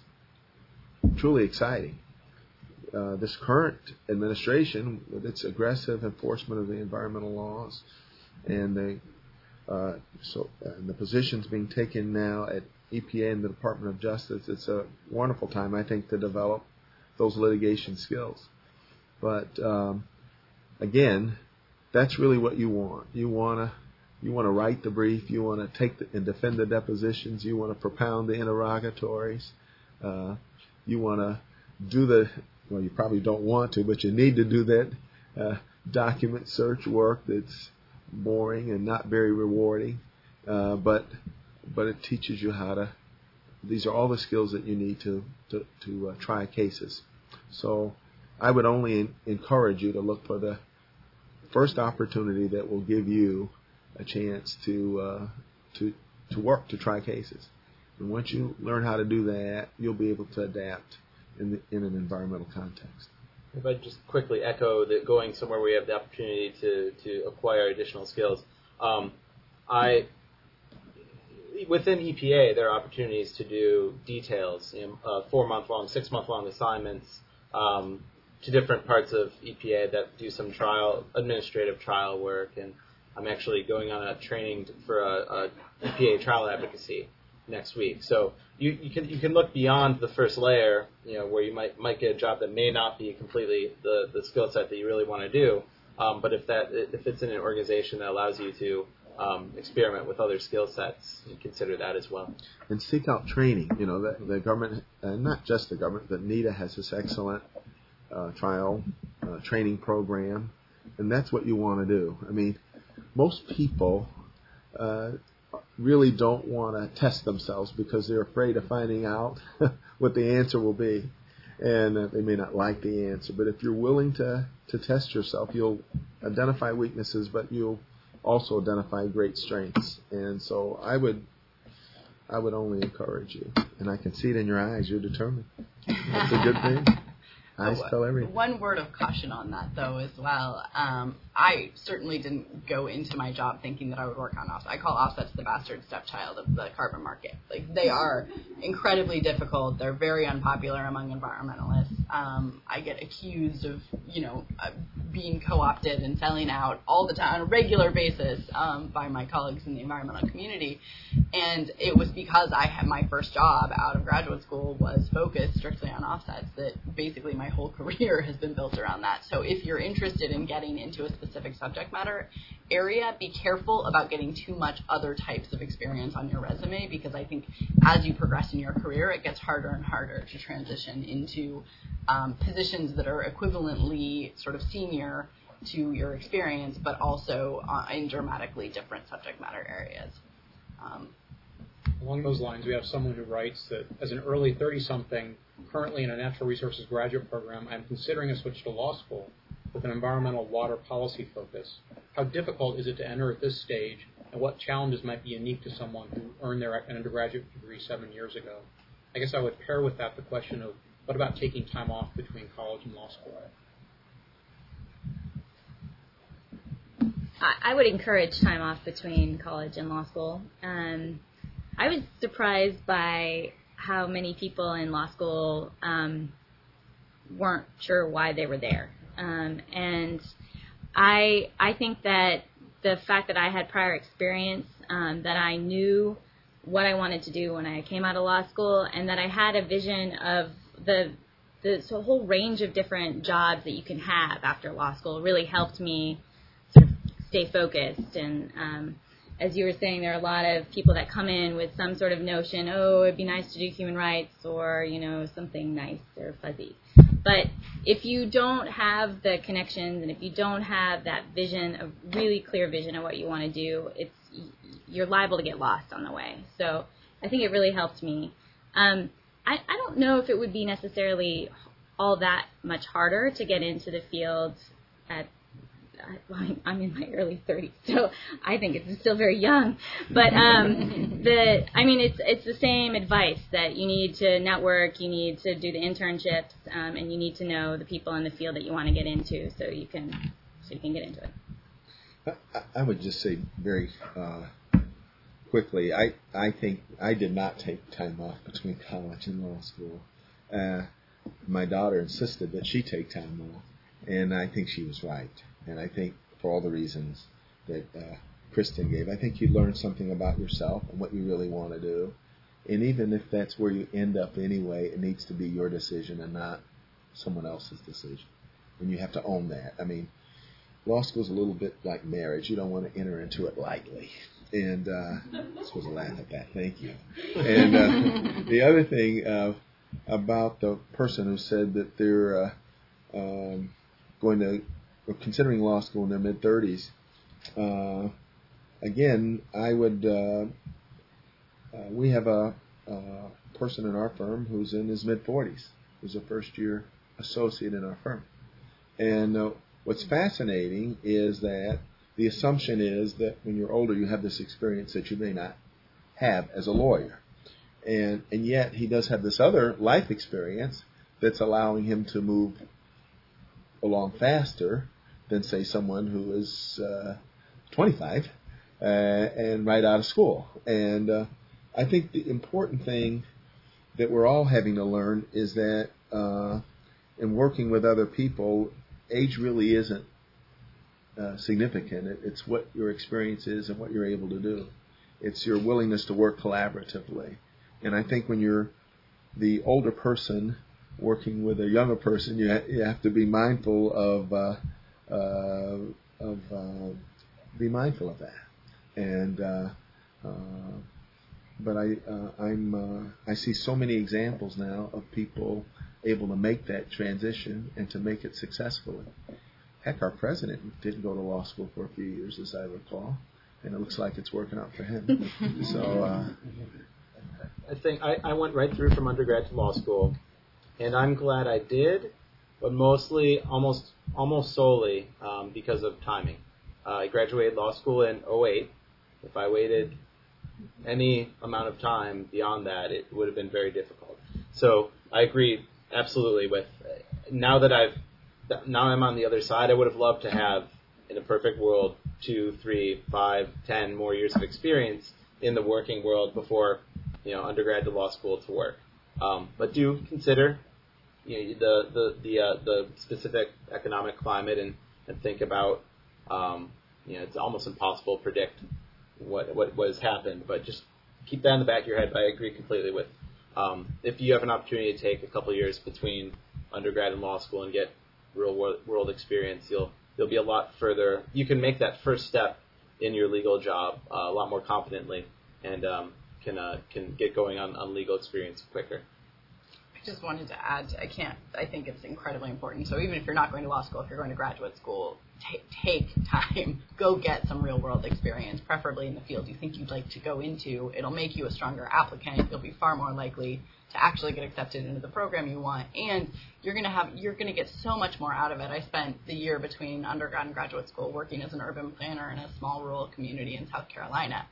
truly exciting. Uh, this current administration, with its aggressive enforcement of the environmental laws and the uh, so and the positions being taken now at E P A and the Department of Justice, it's a wonderful time, I think, to develop those litigation skills. But um, again, that's really what you want. You want to you want to write the brief. You want to take the, and defend the depositions. You want to propound the interrogatories. Uh, you want to do the well. You probably don't want to, but you need to do that uh, document search work that's boring and not very rewarding. Uh, but but it teaches you how to. These are all the skills that you need to to, to uh, try cases. So I would only in, encourage you to look for the first opportunity that will give you a chance to uh, to to work to try cases. And once you learn how to do that, you'll be able to adapt in the, in an environmental context. If I just quickly echo that going somewhere where you have the opportunity to, to acquire additional skills, um, I within E P A there are opportunities to do details, you know, uh, four month long, six month long assignments um, to different parts of E P A that do some trial administrative trial work, and I'm actually going on a training for a, a E P A trial advocacy next week. So you, you can you can look beyond the first layer, you know, where you might might get a job that may not be completely the, the skill set that you really want to do. Um, but if that if it's in an organization that allows you to um, experiment with other skill sets, you consider that as well. And seek out training. You know, the, the government, uh, not just the government, but NETA has this excellent uh, trial uh, training program, and that's what you want to do. I mean, most people uh, really don't want to test themselves because they're afraid of finding out what the answer will be. And uh, they may not like the answer. But if you're willing to, to test yourself, you'll identify weaknesses, but you'll also identify great strengths. And so I would I would only encourage you. And I can see it in your eyes. You're determined. That's a good thing. Eyes tell everything. One word of caution on that, though, as well. Um, I certainly didn't go into my job thinking that I would work on offsets. I call offsets the bastard stepchild of the carbon market. Like, they are incredibly difficult. They're very unpopular among environmentalists. Um, I get accused of, you know, uh, being co-opted and selling out all the time on a regular basis um, by my colleagues in the environmental community. And it was because I had my first job out of graduate school was focused strictly on offsets that basically my whole career has been built around that. So if you're interested in getting into a specific subject matter area, be careful about getting too much other types of experience on your resume, because I think as you progress in your career, it gets harder and harder to transition into um, positions that are equivalently sort of senior to your experience, but also uh, in dramatically different subject matter areas. Um, Along those lines, we have someone who writes that as an early thirty-something, currently in a natural resources graduate program, I'm considering a switch to law school with an environmental water policy focus. How difficult is it to enter at this stage, and what challenges might be unique to someone who earned their undergraduate degree seven years ago? I guess I would pair with that the question of, what about taking time off between college and law school? I would encourage time off between college and law school. Um, I was surprised by how many people in law school um, weren't sure why they were there. Um, and I I think that the fact that I had prior experience, um, that I knew what I wanted to do when I came out of law school, and that I had a vision of the the so whole range of different jobs that you can have after law school really helped me sort of stay focused. And um, as you were saying, there are a lot of people that come in with some sort of notion, oh, it'd be nice to do human rights, or, you know, something nice or fuzzy. But if you don't have the connections, and if you don't have that vision, a really clear vision of what you want to do, it's you're liable to get lost on the way. So I think it really helped me. Um, I, I don't know if it would be necessarily all that much harder to get into the field at I'm in my early thirties, so I think it's still very young. But um, the, I mean, it's it's the same advice that you need to network, you need to do the internships, um, and you need to know the people in the field that you want to get into, so you can so you can get into it. I, I would just say very uh, quickly. I I think I did not take time off between college and law school. Uh, my daughter insisted that she take time off, and I think she was right. And I think for all the reasons that uh, Kristen gave, I think you learn something about yourself and what you really want to do. And even if that's where you end up anyway, it needs to be your decision and not someone else's decision. And you have to own that. I mean, law school is a little bit like marriage. You don't want to enter into it lightly. And uh, I'm supposed to laugh at that. Thank you. And uh, the other thing uh, about the person who said that they're uh, um, going to or considering law school in their mid-thirties, uh, again, I would, uh, uh, we have a, a person in our firm who's in his mid-forties, who's a first-year associate in our firm. And uh, what's fascinating is that the assumption is that when you're older, you have this experience that you may not have as a lawyer. And, and yet he does have this other life experience that's allowing him to move along faster than, say, someone who is uh, twenty-five uh, and right out of school. And uh, I think the important thing that we're all having to learn is that uh, in working with other people, age really isn't uh, significant. It, it's what your experience is and what you're able to do. It's your willingness to work collaboratively. And I think when you're the older person working with a younger person, you, ha- you have to be mindful of uh, uh, of uh, be mindful of that. And uh, uh, but I uh, I'm uh, I see so many examples now of people able to make that transition and to make it successfully. Heck, our president didn't go to law school for a few years, as I recall, and it looks like it's working out for him. So uh, I think I, I went right through from undergrad to law school. And I'm glad I did, but mostly, almost almost solely um, because of timing. Uh, I graduated law school in oh eight. If I waited any amount of time beyond that, it would have been very difficult. So I agree absolutely with, now that I've, now I'm on the other side, I would have loved to have in a perfect world, two, three, five, ten more years of experience in the working world before, you know, undergrad to law school to work. Um, but do consider, you know, the the the, uh, the specific economic climate and, and think about, um, you know, it's almost impossible to predict what what what has happened, but just keep that in the back of your head. I agree completely with. Um, if you have an opportunity to take a couple of years between undergrad and law school and get real world, world experience, you'll you'll be a lot further. You can make that first step in your legal job uh, a lot more confidently, and um, can uh, can get going on, on legal experience quicker. I just wanted to add, I can't, I think it's incredibly important. So even if you're not going to law school, if you're going to graduate school, t- take time, go get some real world experience, preferably in the field you think you'd like to go into. It'll make you a stronger applicant. You'll be far more likely to actually get accepted into the program you want, and you're going to have, you're going to get so much more out of it. I spent the year between undergrad and graduate school working as an urban planner in a small rural community in South Carolina,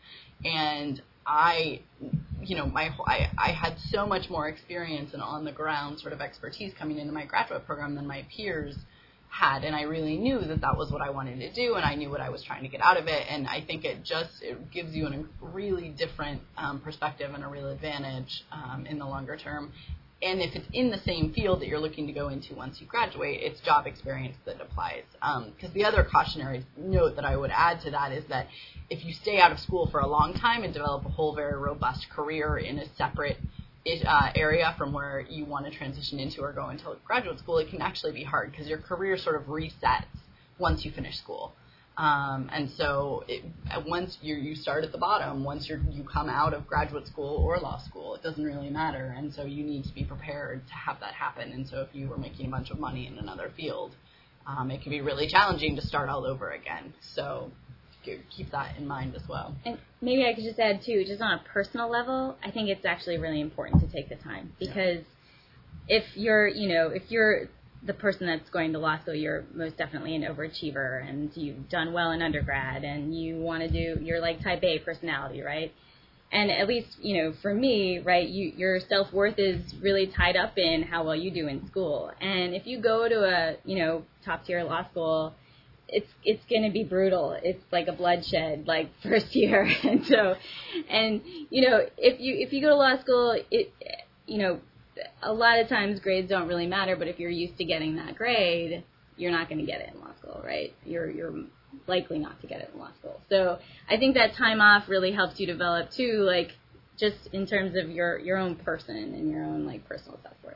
and I, you know, my I, I had so much more experience and on-the-ground sort of expertise coming into my graduate program than my peers had, and I really knew that that was what I wanted to do, and I knew what I was trying to get out of it, and I think it just it gives you a really different um, perspective and a real advantage um, in the longer term. And if it's in the same field that you're looking to go into once you graduate, it's job experience that applies. Because um, the other cautionary note that I would add to that is that if you stay out of school for a long time and develop a whole very robust career in a separate uh, area from where you want to transition into or go into graduate school, it can actually be hard because your career sort of resets once you finish school. Um, and so it, once you you start at the bottom, once you you come out of graduate school or law school, it doesn't really matter. And so you need to be prepared to have that happen. And so if you were making a bunch of money in another field, um, it can be really challenging to start all over again. So keep that in mind as well. And maybe I could just add, too, just on a personal level, I think it's actually really important to take the time. Because yeah. if you're, you know, if you're the person that's going to law school, you're most definitely an overachiever, and you've done well in undergrad, and you want to do, you're like type A personality, right? And at least, you know, for me, right, you, your self-worth is really tied up in how well you do in school. And if you go to a, you know, top-tier law school, it's it's going to be brutal. It's like a bloodshed, like, first year. And so, and, you know, if you if you go to law school, it, you know, a lot of times grades don't really matter, but if you're used to getting that grade, you're not going to get it in law school, right? You're you're likely not to get it in law school. So I think that time off really helps you develop, too, like, just in terms of your, your own person and your own, like, personal self-worth.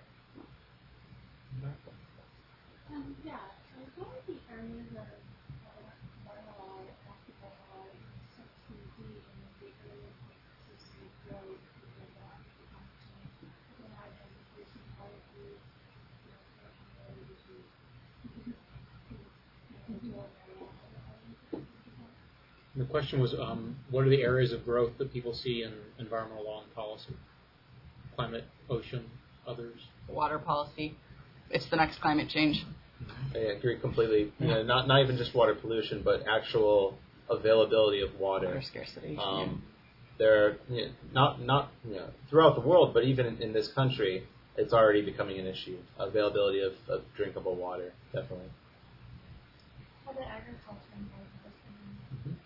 Um, yeah, so what are the areas of environmental law, ethical law, and sustainability in the area of sustainability growth within that opportunity? Provide education policies, you know, personality issues, The question was, um, what are the areas of growth that people see in environmental law and policy? Climate, ocean, others? Water policy. It's the next climate change. I agree completely. You know, not not even just water pollution, but actual availability of water. Water scarcity. Um, yeah. There, you know, not not you know, throughout the world, but even in, in this country, it's already becoming an issue. Availability of, of drinkable water, definitely. How about agriculture and Mm-hmm.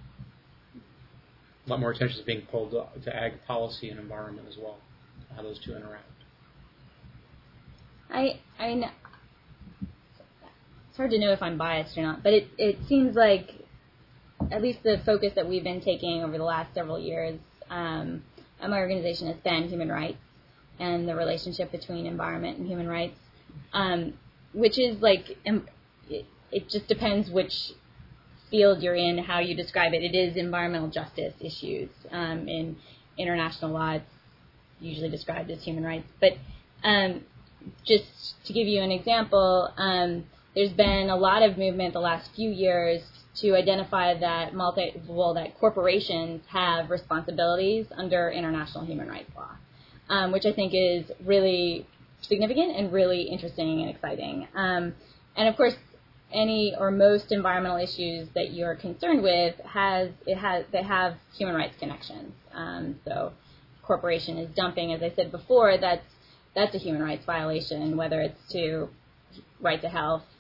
A lot more attention is being pulled to ag policy and environment as well. How those two interact. I I mean, it's hard to know if I'm biased or not, but it it seems like at least the focus that we've been taking over the last several years, um, at my organization has been human rights and the relationship between environment and human rights, um, which is like it, it just depends which field you're in, how you describe it. It is environmental justice issues. Um, in international law, it's usually described as human rights. But um, just to give you an example, um, there's been a lot of movement the last few years to identify that multi, well, that corporations have responsibilities under international human rights law, um, which I think is really significant and really interesting and exciting. Um, and of course, any or most environmental issues that you're concerned with has it has they have human rights connections. Um, so, if a corporation is dumping, as I said before, that's that's a human rights violation, whether it's to right to health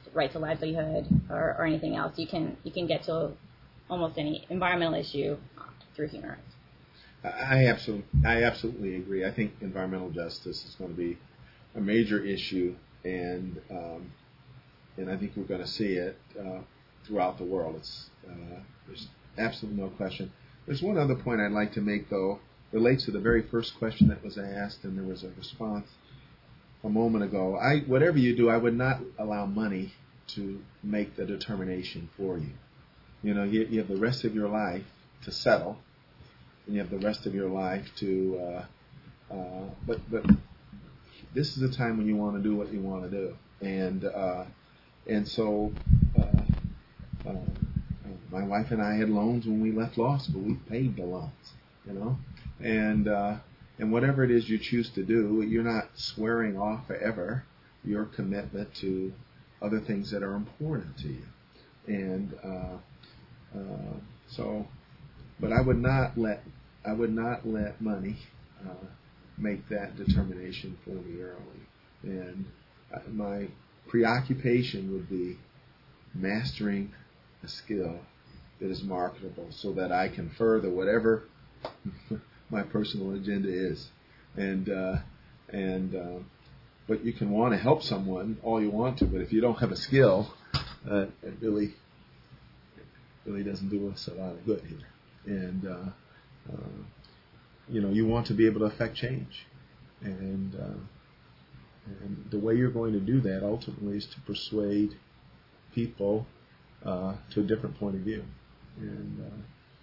right to livelihood or, or anything else. You can you can get to almost any environmental issue through human rights. I absolutely, I absolutely agree. I think environmental justice is going to be a major issue, and um, and I think we're going to see it uh, throughout the world. It's uh, there's absolutely no question. There's one other point I'd like to make, though, relates to the very first question that was asked, and there was a response a moment ago. I, whatever you do, I would not allow money to make the determination for you. You know, you, you have the rest of your life to settle, and you have the rest of your life to. Uh, uh, but but this is the time when you want to do what you want to do, and uh, and so. Uh, uh, My wife and I had loans when we left law school. We paid the loans, you know, and uh, and whatever it is you choose to do, you're not swearing off forever your commitment to other things that are important to you, and uh, uh, so. But I would not let I would not let money uh, make that determination for me early, and my preoccupation would be mastering a skill that is marketable so that I can further whatever my personal agenda is. And uh, and uh, but you can want to help someone all you want to, but if you don't have a skill, uh, it really it really doesn't do us a lot of good here. And uh, uh, you know, you want to be able to affect change, and uh, and the way you're going to do that ultimately is to persuade people uh, to a different point of view. And uh,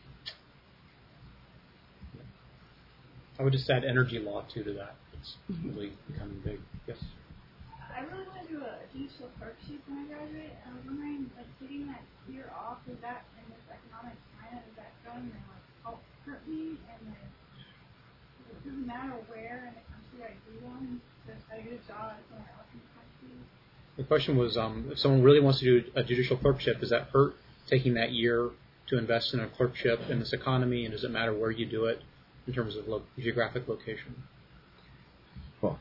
yeah. I would just add energy law too to that. It's really becoming big. Yes. I really want to do a judicial clerkship when I graduate. I was wondering, like, taking that year off, is that in this economic climate, is that going to like help hurt me? And like, it doesn't matter where in the country I do one, if I get a job somewhere else in the country. The question was, um, if someone really wants to do a judicial clerkship, does that hurt taking that year to invest in a clerkship in this economy, and does it matter where you do it in terms of lo- geographic location? Well,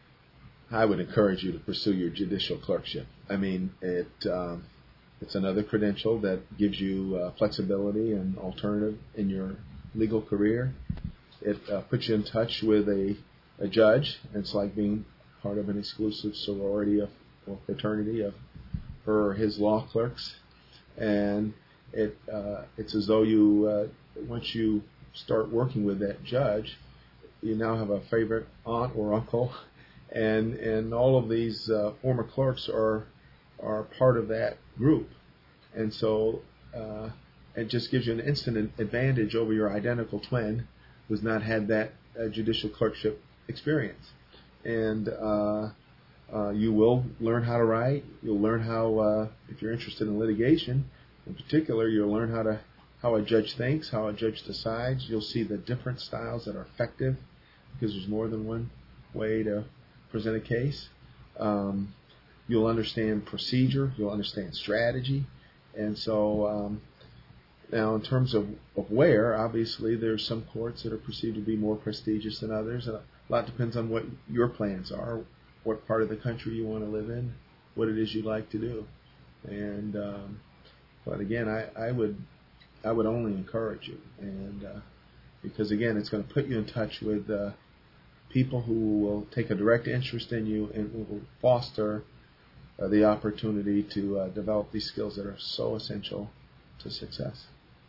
I would encourage you to pursue your judicial clerkship. I mean, it um, it's another credential that gives you uh, flexibility and alternative in your legal career. It uh, puts you in touch with a, a judge. It's like being part of an exclusive sorority of, or fraternity of her or his law clerks. And it uh, it's as though you, uh, once you start working with that judge, you now have a favorite aunt or uncle, and and all of these uh, former clerks are are part of that group, and so uh, it just gives you an instant advantage over your identical twin who's not had that uh, judicial clerkship experience, and uh, uh, you will learn how to write. You'll learn how, uh, if you're interested in litigation, in particular, you'll learn how to how a judge thinks, how a judge decides. You'll see the different styles that are effective, because there's more than one way to present a case. Um, you'll understand procedure. You'll understand strategy. And so um, now in terms of, of where, obviously there's some courts that are perceived to be more prestigious than others. And a lot depends on what your plans are, what part of the country you want to live in, what it is you'd like to do. And um, but again, I, I would I would only encourage you, and uh, because again, it's going to put you in touch with uh, people who will take a direct interest in you and will foster uh, the opportunity to uh, develop these skills that are so essential to success.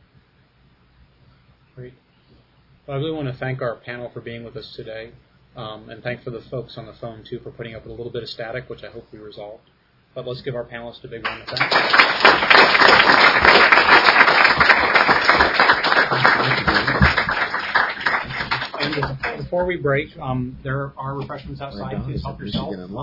Great. Well, I really want to thank our panel for being with us today, um, and thank for the folks on the phone too for putting up with a little bit of static, which I hope we resolved. But let's give our panelists a big round of thanks. And before we break, um, there are refreshments outside. Please help yourself.